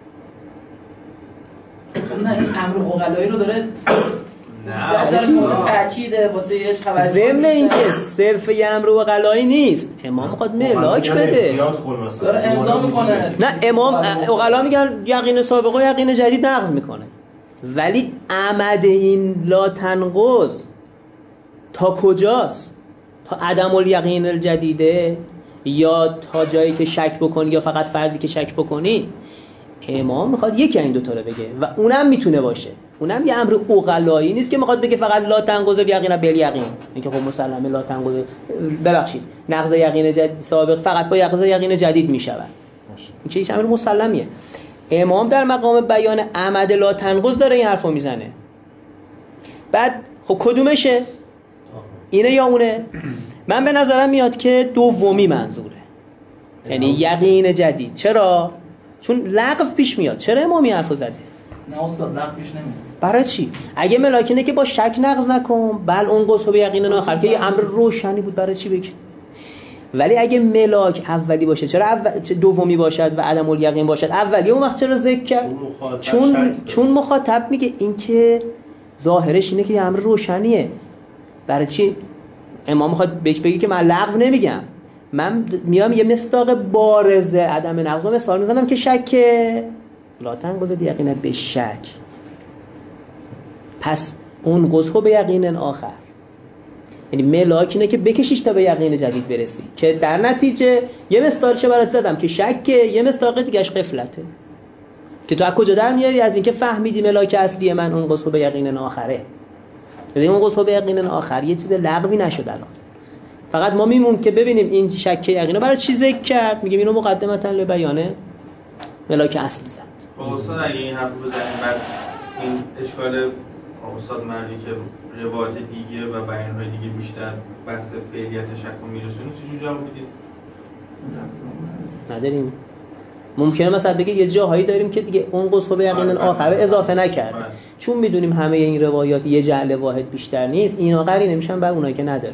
S4: نه این امر عقلایی رو داره نه در مورد تاکید واسه توجه،
S1: ضمن اینکه صرف یه امر عقلایی نیست، امام میخواد ملاک بده،
S4: داره امضا میکنه.
S1: نه امام عقلا میگن یقین سابقه و یقین جدید نقض میکنه، ولی عمد این لا تنقض تا کجاست؟ تا عدم الیقین الجدیده یا تا جایی که شک بکنی یا فقط فرضی که شک بکنی؟ امام میخواد یکی این دوتا رو بگه و اونم میتونه باشه، اونم یه امر عقلایی نیست که میخواد بگه فقط لا تنقض الیقین بالیقین، اینکه خب مسلمه لا تنقض ببخشید نقض یقین جدید سابق فقط با نقض یقین جدید میشود، این که هیچ امر مسلمیه. امام در مقام بیان عمد لا تنقض داره این حرفو میزنه. بعد خب کدومشه؟ اینه یا اونه؟ من به نظرم میاد که دومی منظوره، یعنی یقین جدید. چرا؟ چون لغو پیش میاد. چرا امامی حرفو زده؟
S4: نه استاد لغو پیش نمیاد.
S1: برای چی؟ اگه ملاکینه که با شک نقض نکن، بل اون قصه به یقین آخر که یه امر روشنی بود، برای چی بگی؟ ولی اگه ملاک اولی باشه، چرا اول... دومی باشد و عدم الیقین باشد اولی، اون وقت چرا ذکر کرد؟ چون چون مخاطب میگه این که ظاهرش اینه که یه امر روشنیه. برای چی امام میخواد بگه که من لغو نمیگم، من میام یه مصداق بارز عدم نقض مثال میزنم که شک لا تنقض یقینا به شک. پس اون قصه به یقین آخر، یعنی ملاک اینه که بکشیش تا به یقین جدید برسی، که در نتیجه یه مثالش برات زدم که شکه، یه مثال دیگه‌اش غفلته، که تو از کجا در میاری؟ از اینکه فهمیدی ملاک اصلی من اون قصه به یقین آخره. یعنی اون قصه به یقین آخر یه چیز لغوی نشد الان، فقط ما میمون که ببینیم این شک یقینه برای چی ذکر کرد. میگیم اینو مقدمتا لبیانه ملاک اصلی زد.
S8: خب استاد اگه این حرف بزنیم بعد این اشکال استاد معنی که روایت دیگه و بیان‌های دیگه بیشتر بحث فعلیت شک رو میرسونه، چجوری جواب میدید؟
S1: نداریم. ممکنه مثلا بگه یه جاهایی داریم که دیگه اون قصه به یقین آخر اضافه نکرد، چون میدونیم همه این روایات یه جعل واحد بیشتر نیست، اینا قرینه میشن بر اونایی که نداره.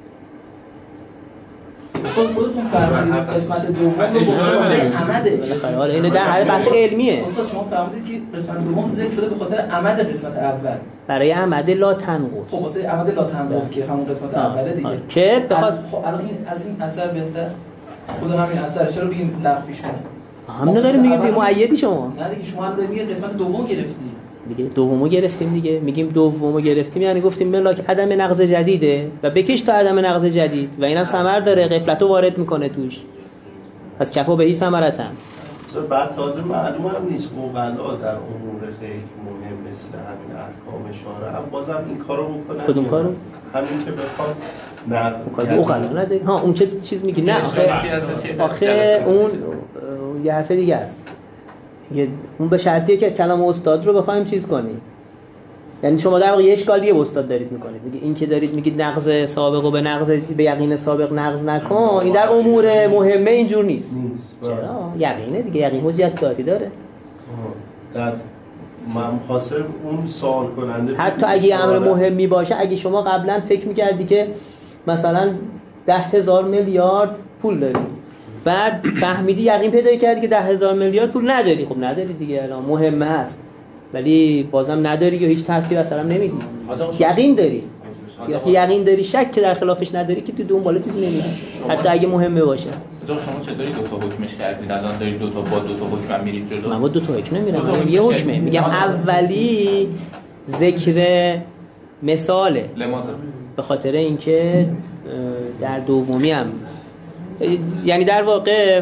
S4: خودتون فرمودید قسمت دوم رو عمده.
S1: آره اینو در حد بحث علمیه.
S4: استاد شما فرمودید که قسمت دوم ذکر شده به خاطر عمد قسمت اول.
S1: برای عمد لا تنقض.
S4: خب واسه عمد لا تنقض که همون قسمت اوله دیگه.
S1: که بخواد
S4: خب الان این از این اثر بهتر خود همین اثر چرا بگیم لغو پیش کنه؟
S1: همین داریم میگیم بی مؤیدی شما.
S4: نه دیگه شما الان میگید قسمت دوم گرفتی.
S1: دیگه دومو گرفتیم دیگه، میگیم دومو گرفتیم یعنی گفتیم ملاک عدم نقض جدیده و بکش تا عدم نقض جدید و اینم ثمر داره، غفلتو وارد میکنه توش. پس کفو بهی ثمرتن.
S6: بعد تازه معلوم هم نیست اوغلا در امور خیلی مهم مثل همین احکام شارع هم بازم این کارو بکنن.
S1: کدوم کارو؟
S6: همین که بخواد نه
S1: اوغلا نده. ها اون چه چیز میگی؟ نه آخه آخه اون یه حرف دیگه است. اون به شرطیه که کلام استاد رو بخوایم چیز کنیم. یعنی شما در واقع یه اشکال دیگه استاد دارید میکنید، میگه این که دارید میگید نقض سابق و به نقض به یقین سابق نقض نکن، این در امور مهمه اینجور نیست. چرا؟ یقینه دیگه، یقین حجت ذاتی داره.
S6: در من خواستم اون سوال کننده
S1: حتی اگه امر مهمی باشه، اگه شما قبلا فکر میکردی که مثلا ده هزار میلیارد پول داری، بعد فهمیدی یقین پیدا کردی که ده هزار میلیارد پول نداری، خب نداری دیگه، الان مهمه هست ولی بازم نداری یا هیچ تفسیر اصلا نمیدی. یقین داری یا که یقین داری، شک که در خلافش نداری که تو دون بالا چیزی نمیدی حتی اگه مهمه باشه.
S7: شما چه داری دو تا حکمش کردید؟ الان داری دو تا با دو تا حکم میرید جلو؟
S1: من با دو تا حکم نمیرم، یه حکمه. میگم اولی ذکر مثاله به خاطر اینکه در دومی هم یعنی در واقع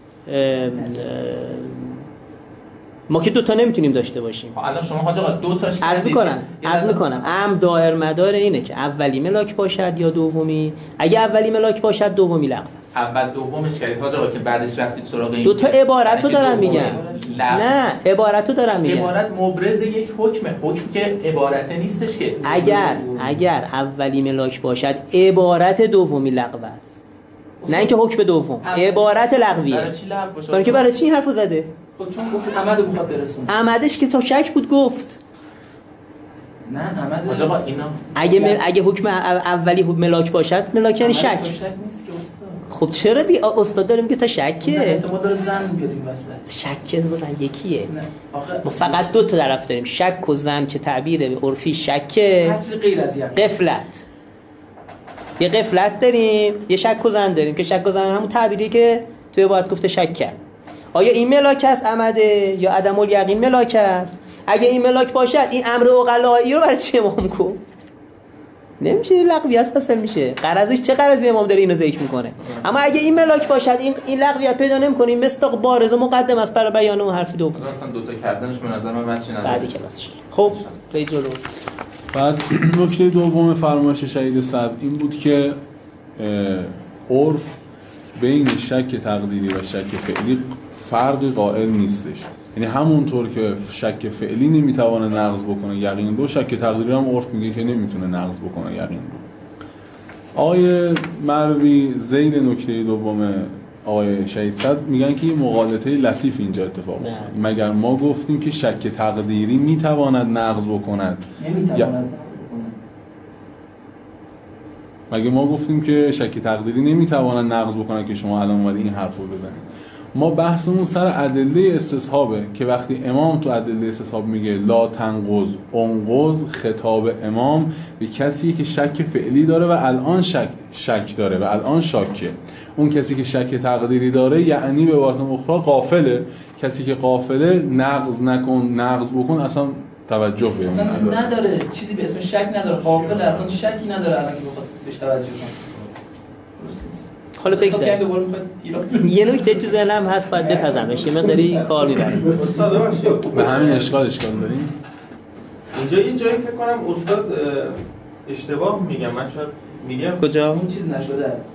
S1: ما که دو تا نمیتونیم داشته باشیم.
S7: الان شما حاج آقا دو تاش
S1: عرض میکنم عرض میکنم ام دائر مدار اینه که اولی ملاک باشد یا دومی. اگه اولی ملاک باشد دومی لغو است.
S7: اول دومش کردید حاج آقا که بعدش رفتید سراغ این
S1: دو تا عبارتو دارم میگم. نه عبارتو دارم میگم.
S7: عبارت مبرز یک حکمه، حکم که عبارت نیستش که.
S1: اگر اگر اولی ملاک باشد عبارت دومی لغو است، نه اینکه حکم دوم، عبارت لغویه.
S7: برای چی لغو باشه؟
S1: برای که برای چی این حرفو زده؟
S4: خب چون گفت عمد میخواد برسونه.
S1: عمدش که تا شک بود گفت.
S4: نه عمد
S7: حاج آقا اینا
S1: اگه مل... اگه حکم اولی حکم ملاک باشد، ملاک یعنی شک.
S4: شک نیست که استاد.
S1: خب چرا دی استاد داره میگه تا شکه؟
S4: احتمال داره زن بیاد این وسط.
S1: شک با زن یکیه.
S4: نه آخه
S1: ما فقط دو تا طرف داریم، شک و زن که تعبیر عرفی شکه.
S4: هر چیز غیر از یقین.
S1: غفلت. یه غفلت داریم، یه شک و زن داریم که شک و زن همون تعبیری که توی عبارت گفته شک کرد. آیا این ملاک است عمده یا عدم الیقین ملاک است؟ اگه این ملاک باشد این امر عقلایی رو برای چه امام گفت؟ نمیشه، لغویت حاصل میشه. غرضش چه غرضی امام داره اینو ذکر میکنه؟ اما اگه این ملاک باشد این این لغویت پیدا نمیکنه، این مصداق بارز و مقدم است برای بیان اون حرف دوم.
S7: اصلا دو تا کردنش به نظر من بچه نداره.
S1: بعدی کلاسش. خب به جلو.
S2: بعد نکته دوم فرمایش شهید صدر این بود که عرف بین شک تقدیری و شک فعلی فرقی قائل نیستش. یعنی همونطور که شک فعلی نمیتونه نقض بکنه یقین رو، شک تقدیری هم عرف میگه که نمیتونه نقض بکنه یقین رو. آقای مروی ذیل نکته دوم آقای شهید صدر میگن که این مغالطه لطیف اینجا اتفاق افتاد. مگر ما گفتیم که شک تقدیری میتواند نقض بکند؟
S4: نمیتواند
S2: یا...
S4: نقض بکند.
S2: مگه ما گفتیم که شک تقدیری نمیتواند نقض بکند که شما الان اومدید این حرفو بزنید؟ ما بحثمون سر ادله استصحابه که وقتی امام تو ادله استصحاب میگه لا تنقض انقض، خطاب امام به کسی که شک فعلی داره و الان شک شک داره و الان شاکه. اون کسی که شک تقدیری داره یعنی به عبارت اخرى غافله. کسی که غافله نقض نکن نقض بکن اصلا توجه به اون
S4: نداره. نداره چیزی به اسم شک نداره، غافله اصلا شکی نداره الان که بخواد بهش توجه کنه.
S1: حالا بگذاریم یه نکته تو ذهنم هست باید بپزمش، یه مقداری کار میبریم.
S2: به همین اشکال اشکال داریم.
S8: اینجا یه جایی فکر کنم استاد اشتباه میگم، من شاید میگم
S1: کجا؟
S4: اون چیز نشده است.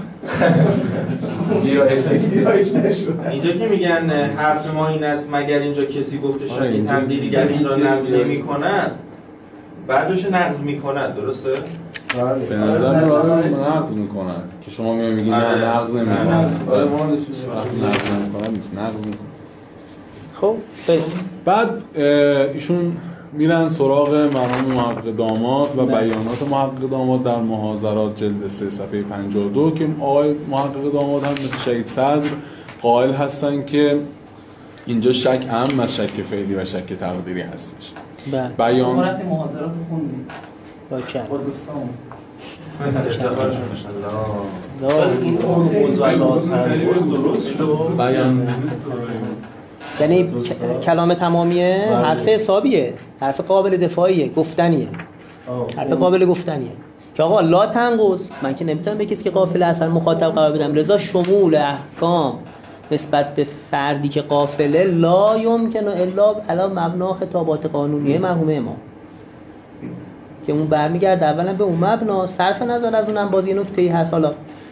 S8: اینجا که میگن حرف ما این است مگر اینجا کسی گفته شاید تقدیریگر این را نقض نمی کند بعدش نقض میکند، درسته؟
S2: به نظر من نقض میکند که شما میگید نه نقض نمیکند.
S3: آره ما نقض
S2: نمیکند نیست، نقض میکند.
S1: خب
S2: بعد ایشون میرن سراغ مرحوم محقق داماد و بیانات محقق داماد در محاضرات جلد سه صفحه پنجاه و دو که آقای محقق داماد هم مثل شهید صدر قائل هستن که اینجا شک اهم از شک فعلی و شک تقدیری هستش.
S4: بیان شمارت محاضرات خوندید
S1: با چه؟
S4: با دوستان
S8: افتخار شما
S6: این موضوعات درست شد
S2: بیان
S1: یعنی کلام تمامیه حرف حسابیه، حرف قابل دفاعیه، گفتنیه، حرف قابل گفتنیه که آقا لا تنقض، من که نمیتونم به کسی که قافله اصلا مخاطب قرار بدم، لذا شمول احکام نسبت به فردی که قافله لا یمکن الا علی مبنا خطابات قانونیه مرحوم امام که اون برمیگرده اولا به اون مبنا، صرف نظر از اونم باز یه نکته‌ای هست. حالا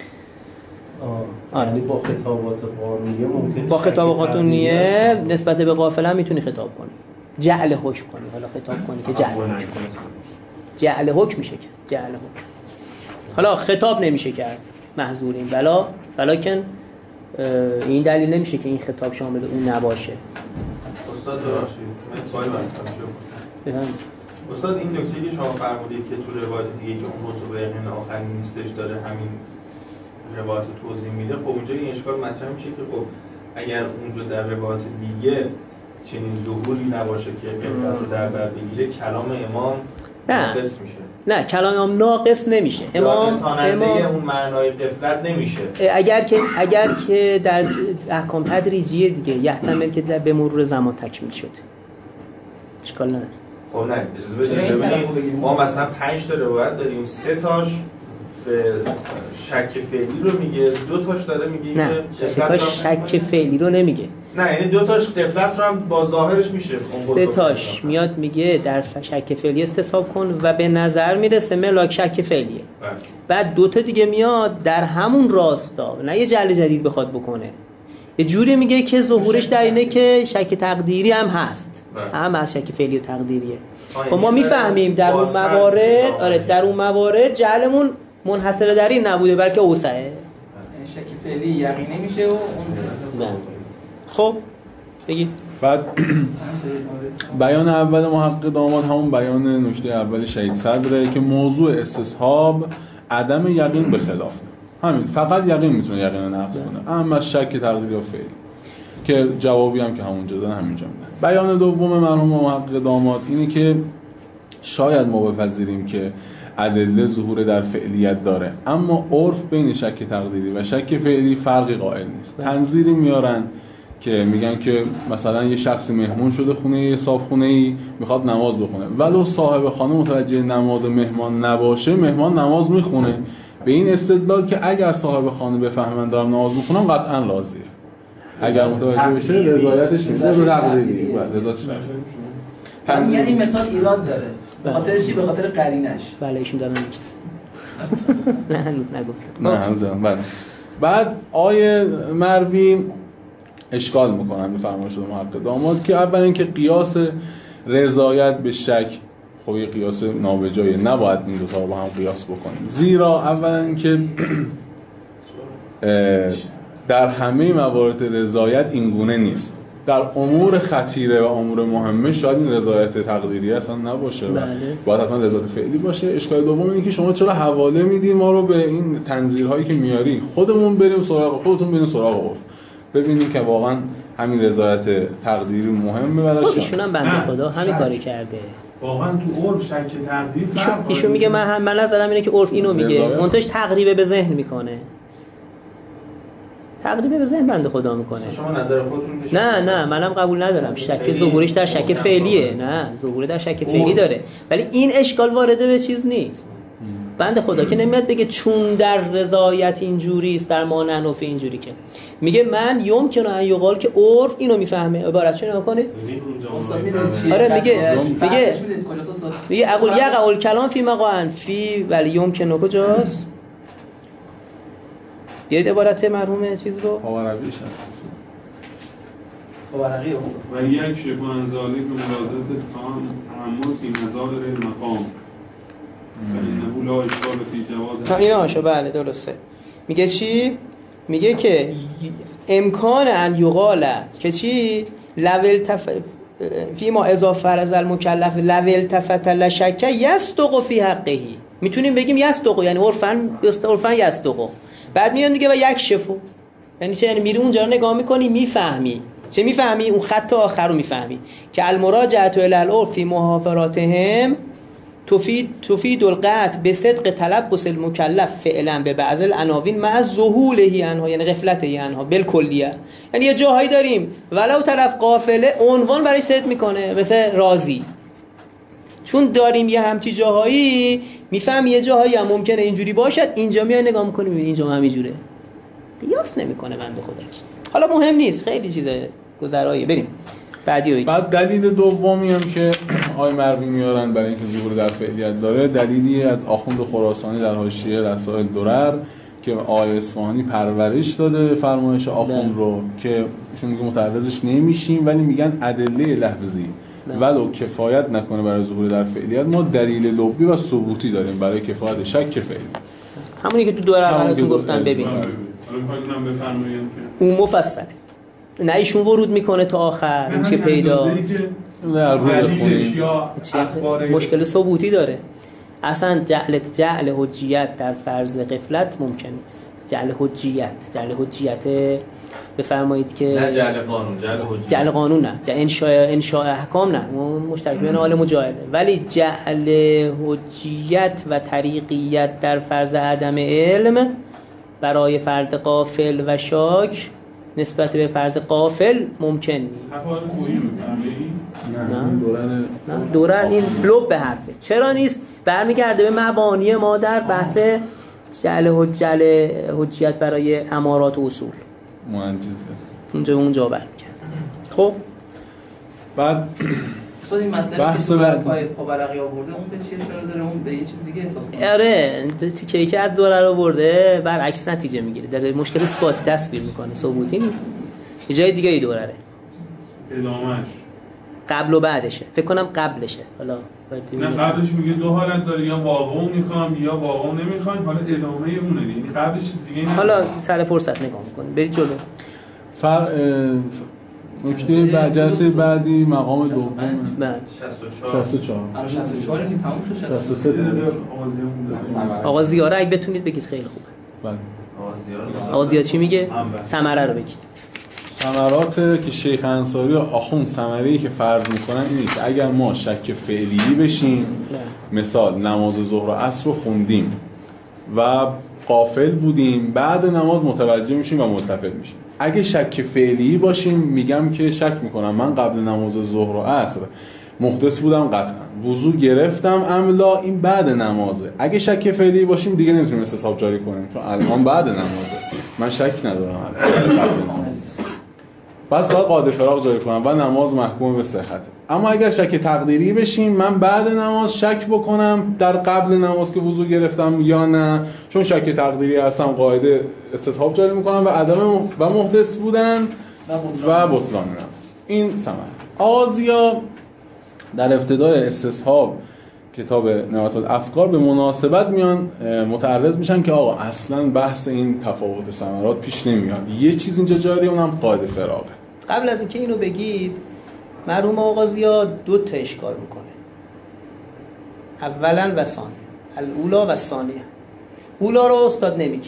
S6: آره با خطابات قانونیه ممکنه
S1: با خطاب قانونیه نسبت به قافله هم میتونی خطاب کنی، جعل حکم کنی. حالا خطاب کنی که جعل حکم کنی، جعل حکم میشه که جعل حکم. حالا خطاب نمیشه کرد محظورین بلا بلاکن این دلیل نمیشه که این خطاب شامل اون نباشه.
S8: استاد ببخشید من سوالی مطرح شد. استاد این نکته که شما فرمودید که تو روایت دیگه که اون موضوع به یقین آخری نیستش داره همین روایت توضیح میده، خب اونجا این اشکال مطرح میشه که خب اگر اونجا در روایت دیگه چنین ظهوری نباشه که قفلت رو در بر بگیره کلام امام ناقص میشه.
S1: نه کلام امام ناقص نمیشه، امام
S8: رساننده اون معنای قفلت نمیشه.
S1: اگر که اگر که در احکام تدریجیه دیگه یحتمل که در به مرور زمان تکمیل شد اشکال نداره.
S8: خب نه اجازه بدید ببینید ما مثلا پنج تا روایت داریم، سه تاش شک فعلی رو میگه، دو تاش داره میگه
S1: نه سه تاش شک فعلی رو نمیگه،
S8: نه یعنی دو تاش قفلت رو هم با ظاهرش میشه،
S1: سه تاش میاد میگه در شک فعلی استصحاب کن و به نظر میرسه ملاک شک فعلیه.
S8: بله.
S1: بعد دو تا دیگه میاد در همون راستا، نه یه جعل جدید بخواد بکنه، یه جوری میگه که ظهورش در اینه که شک تقدیری هم هست. بله. هم از شک فعلی و تقدیریه. خب ما میفهمیم در اون موارد آره در اون موارد جعلمون منحصر در این نبوده بلکه اوسعه.
S4: شک فعلی یقینی میشه و اون
S1: خب بگید.
S2: بعد بیان اول محقق داماد همون بیان نکته اول شهید صدره که موضوع استصحاب عدم یقین به خلاف همین، فقط یقین میتونه یقین رو نقض کنه، اما شک تقدیری و فعلی که جوابی هم که همونجا دادن همینجا میدن. بیان دوم مرحوم محقق داماد اینه که شاید ما بپذیریم که ادله ظهور در فعلیت داره، اما عرف بین شک تقدیری و شک فعلی فرقی قائل نیست. تنظیری میارن که میگن که مثلا یه شخصی مهمون شده خونه یه صاحبخونه‌ای میخواد نماز بخونه، ولو صاحب خانه متوجه نماز مهمان نباشه مهمان نماز میخونه، به این استدلال که اگر صاحب خانه بفهمن دارم نماز میخونم قطعا راضیه، اگر متوجه بشه رضایتش میشه رو تقدیری و رضایتش
S4: میشه. یعنی این مثال ایراد داره به خاطر چی؟ به خاطر قرینش.
S1: بله ایشون دارن میگن نه هنوز نگفتم.
S2: نه هنوز بله. بعد آیه مروی اشکال میکنن به فرمایش محقق داماد که اول اینکه قیاس رضایت به شک خب یه قیاس نابجایه، نباید این دو تا رو با هم قیاس بکنیم. زیرا اولا اینکه در همه موارد رضایت این گونه نیست. در امور خطیره و امور مهمه شاید این رضایت تقدیری اصلا نباشه و باید حتما رضایت فعلی باشه. اشکال دوم اینه که شما چرا حواله میدین ما رو به این تنظیرهایی که میاری؟ خودمون بریم سراغ خودتون، بریم سراغ عرف، ببینیم که واقعا همین رضایت تقدیری مهمه براش.
S1: ایشون هم بنده خدا همین کاری کرده.
S5: واقعا تو عرف شک تقدیر فرق.
S1: ایشون میگه من هم من نظرم اینه که عرف اینو میگه، منتش تقریب به ذهن میکنه. تقریبا به ذهن بنده خدا میکنه.
S8: شما نظر خودتون میشه؟
S1: نه نه منم قبول ندارم. شک ظهورش در شک فعلیه. نه ظهور در شک فعلی داره، ولی این اشکال وارده به چیز نیست. بنده خدا که نمیاد بگه چون در رضایت اینجوری است در ما ننوف اینجوری، که میگه من یمکن ان یقال که عرف اینو میفهمه. عبارتش رو نکنید. آره میگه میگه میگه اقول یقع الکلام فی مقعن فی ولی یمکن کجاست؟ بیایید عبارت مرحوم چیز رو
S2: پاورقیش هست
S4: پاورقی است
S5: و یک شفان زالی به ملازمت تمام تعمل فی مظاهر المقام و انه لا اشکال فی جواز.
S1: اینا شو بله درسته. میگه چی؟ میگه که امکان ان یقال که چی لول تف فی ما اضافه فرض المکلف لول تفتل شک یصدق فی حقه. میتونیم بگیم یصدق یعنی عرفن عرفن یصدق. بعد میاد میگه و یک شفو یعنی چه؟ یعنی میری اونجا رو نگاه میکنی میفهمی. چه میفهمی؟ اون خط آخر رو میفهمی که المراجعه الی العرف فی محاوراتهم تفید تفید القطع به صدق تلبس المکلف فعلا به بعض العناوین مع ظهوله عنها، یعنی غفلته عنها بالکلیه. یعنی یه جاهایی داریم ولو طرف قافله عنوان برای صدق میکنه مثل راضی، چون داریم یه همچی جاهایی میفهم یه جاهایی هم ممکنه اینجوری باشد، اینجا میای نگاه میکنی میبینی اینجا هم اینجوره. قیاس نمیکنه بنده خدا. حالا مهم نیست، خیلی چیز گذراییه. بریم بعدی رو.
S2: بعد دلیل دومی هم که آقای مروی میارن برای اینکه ظهور در فعلیت داره، دلیلی از آخوند خراسانی در حاشیه رسائل درر که آقای اصفهانی پرورش داده فرمایش آخوند رو، که ایشون میگه متعرضش نمیشیم ولی میگن ادله لفظی ولو کفایت نکنه برای ظهور در فعلیت، ما دلیل لبی و ثبوتی داریم برای کفایت شک فعلی.
S1: همونی که تو دوره براتون گفتم ببینید.
S5: حالا می‌خوام بفرمایید
S1: که اون مفصله. نه ایشون ورود میکنه تا آخر این که پیداست.
S2: نه
S1: روی مشکل ثبوتی داره. اصلا جعل جعل حجیت در فرض غفلت ممکن نیست. جعل حجیت جعل حجیت بفرمایید که
S8: نه جعل قانون، جعل حجیت
S1: جعل قانون نه، جعل انشاء انشاء احکام نه، مشترک بین عالم و جاهله. ولی جعل حجیت و طریقیت در فرض عدم علم برای فرد غافل و شاک نسبت به فرض غافل ممکن نیست. نه نه دوران این لب به حرفه. چرا نیست؟ برمیگرده به مبانی ما در بحث جعل حجل حجیت برای امارات و اصول
S2: مهندس
S1: اونجا اونجا برمیگرده. خب
S2: بعد
S4: اصلا این مطلبی که پای پاورقی آورده اون به چی اشاره داره؟ اون به یه چیز دیگه احساس
S1: آره تیکه‌ای که از دوره رو برده برعکس نتیجه میگیره، در مشکل اثباتی تصویر میکنه، ثبوتی نیست. یه جای دیگه ای دوره
S5: ادامهش
S1: قبل و بعدشه، فکر کنم قبلشه. حالا
S5: نه قبلش میگه دو حالت داره، یا واقعا میخوام یا واقعا نمیخوام، حالا ادامه اونه، یعنی قبلش چیز دیگه نیست.
S1: حالا سر فرصت نگاه میکنیم برید جلو.
S2: فر نکته بعد جلسه بعدی مقام دوم
S1: بعد
S2: شصت و چهار
S4: آره شصت و چهار که تموم شد.
S2: شصت و سه
S1: آقا زیاره اگه بتونید بگید خیلی خوبه.
S2: بله
S1: آقا زیاره چی میگه؟ ثمره رو بگید.
S2: ثمرات که شیخ انصاری و آخوند ثمره‌ای که فرض میکنن اینه که اگر ما شک فعلی بشیم، مثال نماز ظهر و عصر رو خوندیم و غافل بودیم، بعد نماز متوجه میشیم و ملتفت میشیم. اگه شک فعلی باشیم، میگم که شک میکنم من قبل نماز ظهر و عصر محدث بودم قطعا، وضو گرفتم املا، این بعد نمازه. اگه شک فعلی باشیم دیگه نمیتونیم استصحاب جاری کنیم چون الان بعد نمازه، من شک ندارم از قبل نماز، پس باید قاعده فراغ جاری کنم و نماز محکوم به صحته. اما اگر شک تقدیری بشیم، من بعد نماز شک بکنم در قبل نماز که وضو گرفتم یا نه، چون شک تقدیری هستم قاعده استصحاب جاری میکنم و عدم و محدث بودن و بطلان نماز. این ثمره. آغازیا در ابتدای استصحاب کتاب نبات الافکار به مناسبت میان متعرض میشن که آقا اصلا بحث این تفاوت ثمرات پیش نمیاد، یه چیز اینجا جاریه، اونم قاعده فراغه.
S1: قبل از اینکه اینو بگید، مرحوم آغازیا دو تا اشکال میکنه، اولا و ثانیا، الاولا و ثانیه. اولا رو استاد نمیگه،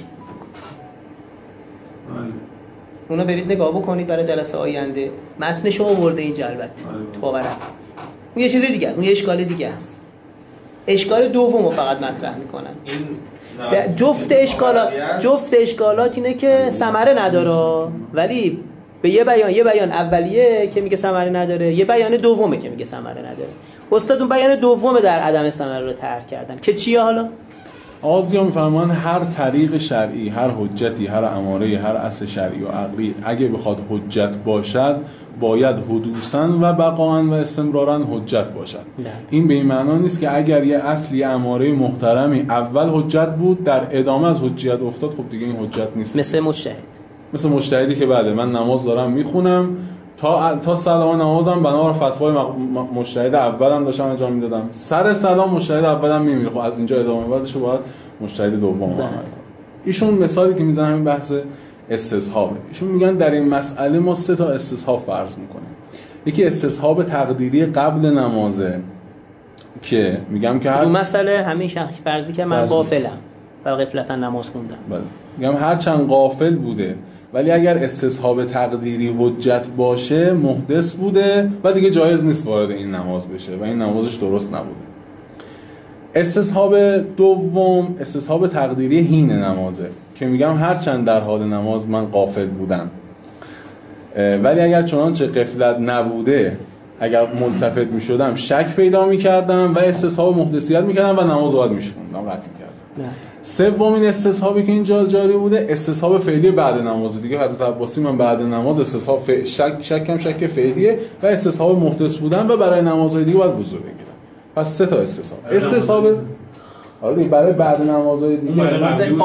S1: اونا برید نگاه بکنید برای جلسه آینده، متنشو آورده اینجا البته تو باورم. اون یه چیز دیگه است، اون یه اشکال دیگه است. اشکال دومو فقط مطرح میکنن. این جفت اشکالات جفت اشکالات اینه که ثمره نداره، ولی به یه بیان یه بیان اولیه که میگه ثمره نداره، یه بیان دومه که میگه ثمره نداره. استاد اون بیان دومه در عدم ثمره رو طرح کردن که چیه حالا؟
S2: آغازیا میفرمان هر طریق شرعی، هر حجتی، هر اماره، هر اصل شرعی و عقلی اگه بخواد حجت باشد باید حدوثاً و بقاءً و استمراراً حجت باشد. نه. این به این معنا نیست که اگر یه اصلی اماره محترمی اول حجت بود در ادامه از حجیت افتاد خب دیگه این حجت نیست.
S1: مثل مجتهد
S2: مثل مجتهدی که بعده من نماز دارم میخونم تا تا سلام نمازم بنابر فتوای مجتهد اولم داشتم انجام میدادم، سر سلام مجتهد اولم میمیره، خب از اینجا ادامه بعدش باید مجتهد دوم عمل. ایشون مثالی که میزنن همین بحث استصحابه. ایشون میگن در این مسئله ما سه تا استصحاب فرض میکنیم. یکی استصحاب تقدیری قبل نمازه که میگم که هر
S1: دو مسئله همین شخص فرضی که من غافلم و غفلتا نماز خوندم.
S2: بله. میگم هر چند غافل بوده ولی اگر استصحاب تقدیری حجت باشه محدث بوده و دیگه جایز نیست وارد این نماز بشه و این نمازش درست نبوده. استصحاب دوم استصحاب تقدیری حین نمازه که میگم هر چند در حال نماز من غافل بودم ولی اگر چنانچه غفلت نبوده اگر ملتفت میشدم شک پیدا میکردم و استصحاب محدثیت میکردم و نماز باید میشوندم قطع میکردم. سومین استصحابی که اینجا جاری بوده استصحاب فعلی بعد نماز دیگه. حضرت عباسی من بعد نماز استصحاب ف... شک شکم شک فعلیه و استصحاب محدث بودن و برای نمازهای دیگه باید وضو بگیرم. پس سه تا استصحاب. استصحاب حالا برای بعد نمازهای دیگه
S5: برای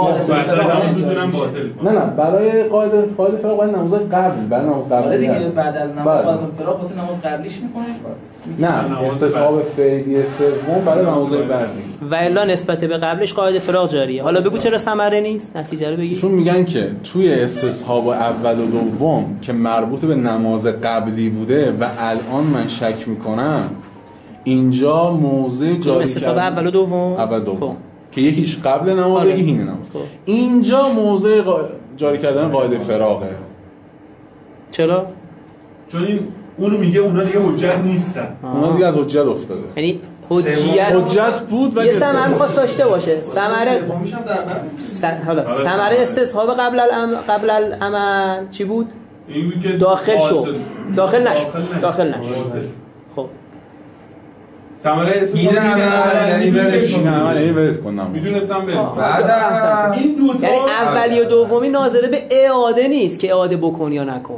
S2: نه نه برای قاعده قاعده فراغ باید نمازهای قبل برای نماز قبلی
S4: دیگه بعد از نماز قاعده فراغ واسه نماز قبلیش میکنه.
S2: نه استصحاب فعلی سوم برای نمازهای بعدی
S1: و الا نسبت به قبلش قاعده فراغ جاریه. حالا بگو چرا ثمره نیست؟ نتیجه رو بگی.
S2: چون میگن که توی استصحاب اول و دوم که مربوط به نماز قبلی بوده و الان من شک میکنم اینجا موضع جاری
S1: استصحاب اول و دوم
S2: اول دوم که یکیش قبل نماز یکی حین نماز. اینجا موضع قا... جاری کردن قاعده فراغه.
S1: چرا؟
S5: چون این اونو میگه اونا دیگه حجت نیستن.
S2: اونا دیگه از حجت افتاده.
S1: یعنی حجیت
S2: حجت بود و
S1: یه ثمره می‌خواست داشته باشه. ثمره س... حالا ثمره استصحاب قبل الام... قبل العمل چی بود؟
S5: این که
S1: داخل شد. داخل نشد. داخل نشد. خب
S5: ثمره استصحاب
S2: عمل ولت کنم
S5: میدونستم به
S1: بعد این دو تا یعنی اولی و دومی ناظره به اعاده نیست که اعاده بکن یا نکن.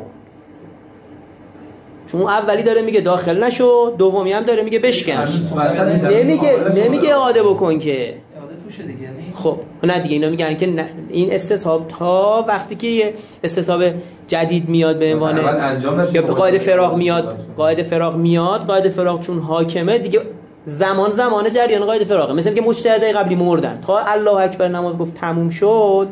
S1: چون اولی داره میگه داخل نشو، دومی هم داره میگه بشکن. نمیگه نمیگه اعاده بکن که
S4: اعاده توشه دیگه.
S1: خب نه دیگه اینا میگن که این استصحاب تا وقتی که یه استصحاب جدید میاد به عنوان یا قاعده فراغ میاد قاعده فراغ میاد قاعده فراغ چون حاکمه دیگه زمان زمان جریان قاعده فراغه. مثلا که مجتهدای قبلی مردن تا الله اکبر نماز گفت تموم شد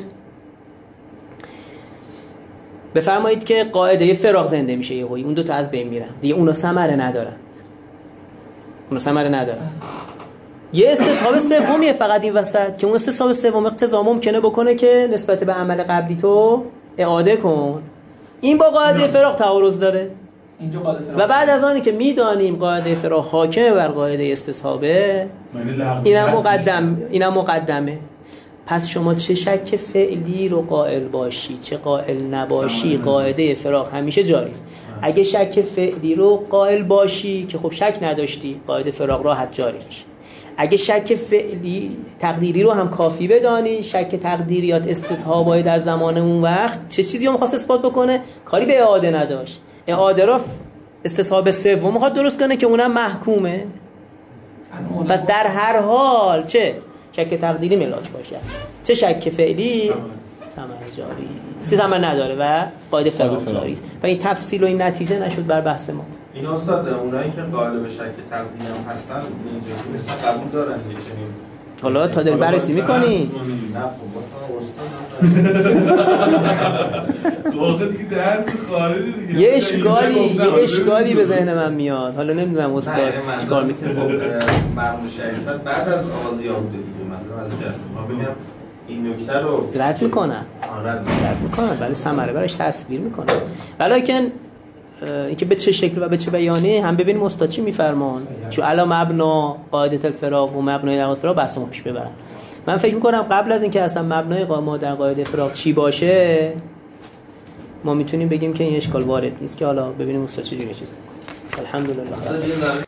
S1: بفرمایید که قاعده فراغ زنده میشه یهو اون دو تا از بین میرن دیگه. اونا ثمره ندارند اونا ثمره ندارن. یه استصحاب سومیه فقط این وسط که اون استصحاب سوم اقتضا ممکنه بکنه که نسبت به عمل قبلی تو اعاده کن. این با قاعده فراغ تعارض داره.
S4: اینجا قاعده فراغ
S1: و بعد از آنی که میدانیم قاعده فراغ حاکمه بر قاعده استصحابه اینم مقدم اینم مقدمه. پس شما چه شک فعلی رو قائل باشی چه قائل نباشی قاعده فراغ همیشه جاری است. اگه شک فعلی رو قائل باشی که خب شک نداشتی قاعده فراغ راحت جاری میشه. اگه شک فعلی تقدیری رو هم کافی بدانی شک تقدیریات استصحابای در زمان اون وقت چه چیزی رو می‌خواست اثبات بکنه کاری به اعاده نداشت. اعاده رو استصحاب سوم می‌خواد درست کنه که اونم محکومه. پس در هر حال چه شک تقدیری ملاک باشه چه شک فعلی ثمر جاری سی ثمر نداره و قاعده فراغ جاری است و این تفصیل و این نتیجه نشد بر بحث ما.
S8: این استاد اونایی که قائل به شک تقدیم هم هستن مثلا قبول دارن یه چنین
S1: حالا تا داری بررسی میکنی؟
S8: نه خب
S5: دیگه درس خارجی دیگه
S1: یه اشکالی یه اشکالی به ذهن من میاد، حالا نمیدونم استاد چیکار میکنه.
S8: مرحوم شهید بعد از آزیا بوده دیگه، من از ما بگم این نکته رو
S1: رد میکنن رد میکنن ولی ثمره براش تصویر میکنن. ولکن اینکه به چه شکل و به چه بیانیه هم ببینیم استاد چی میفرمان، چون علا مبنا قاعده الفراق و مبنای در قاعده الفراق بحثمو پیش ببرن. من فکر میکنم قبل از اینکه اصلا مبنای ما در قاعده الفراق چی باشه ما میتونیم بگیم که این اشکال وارد نیست، که حالا ببینیم استاد چه جوری چیز میکنه. الحمدلله.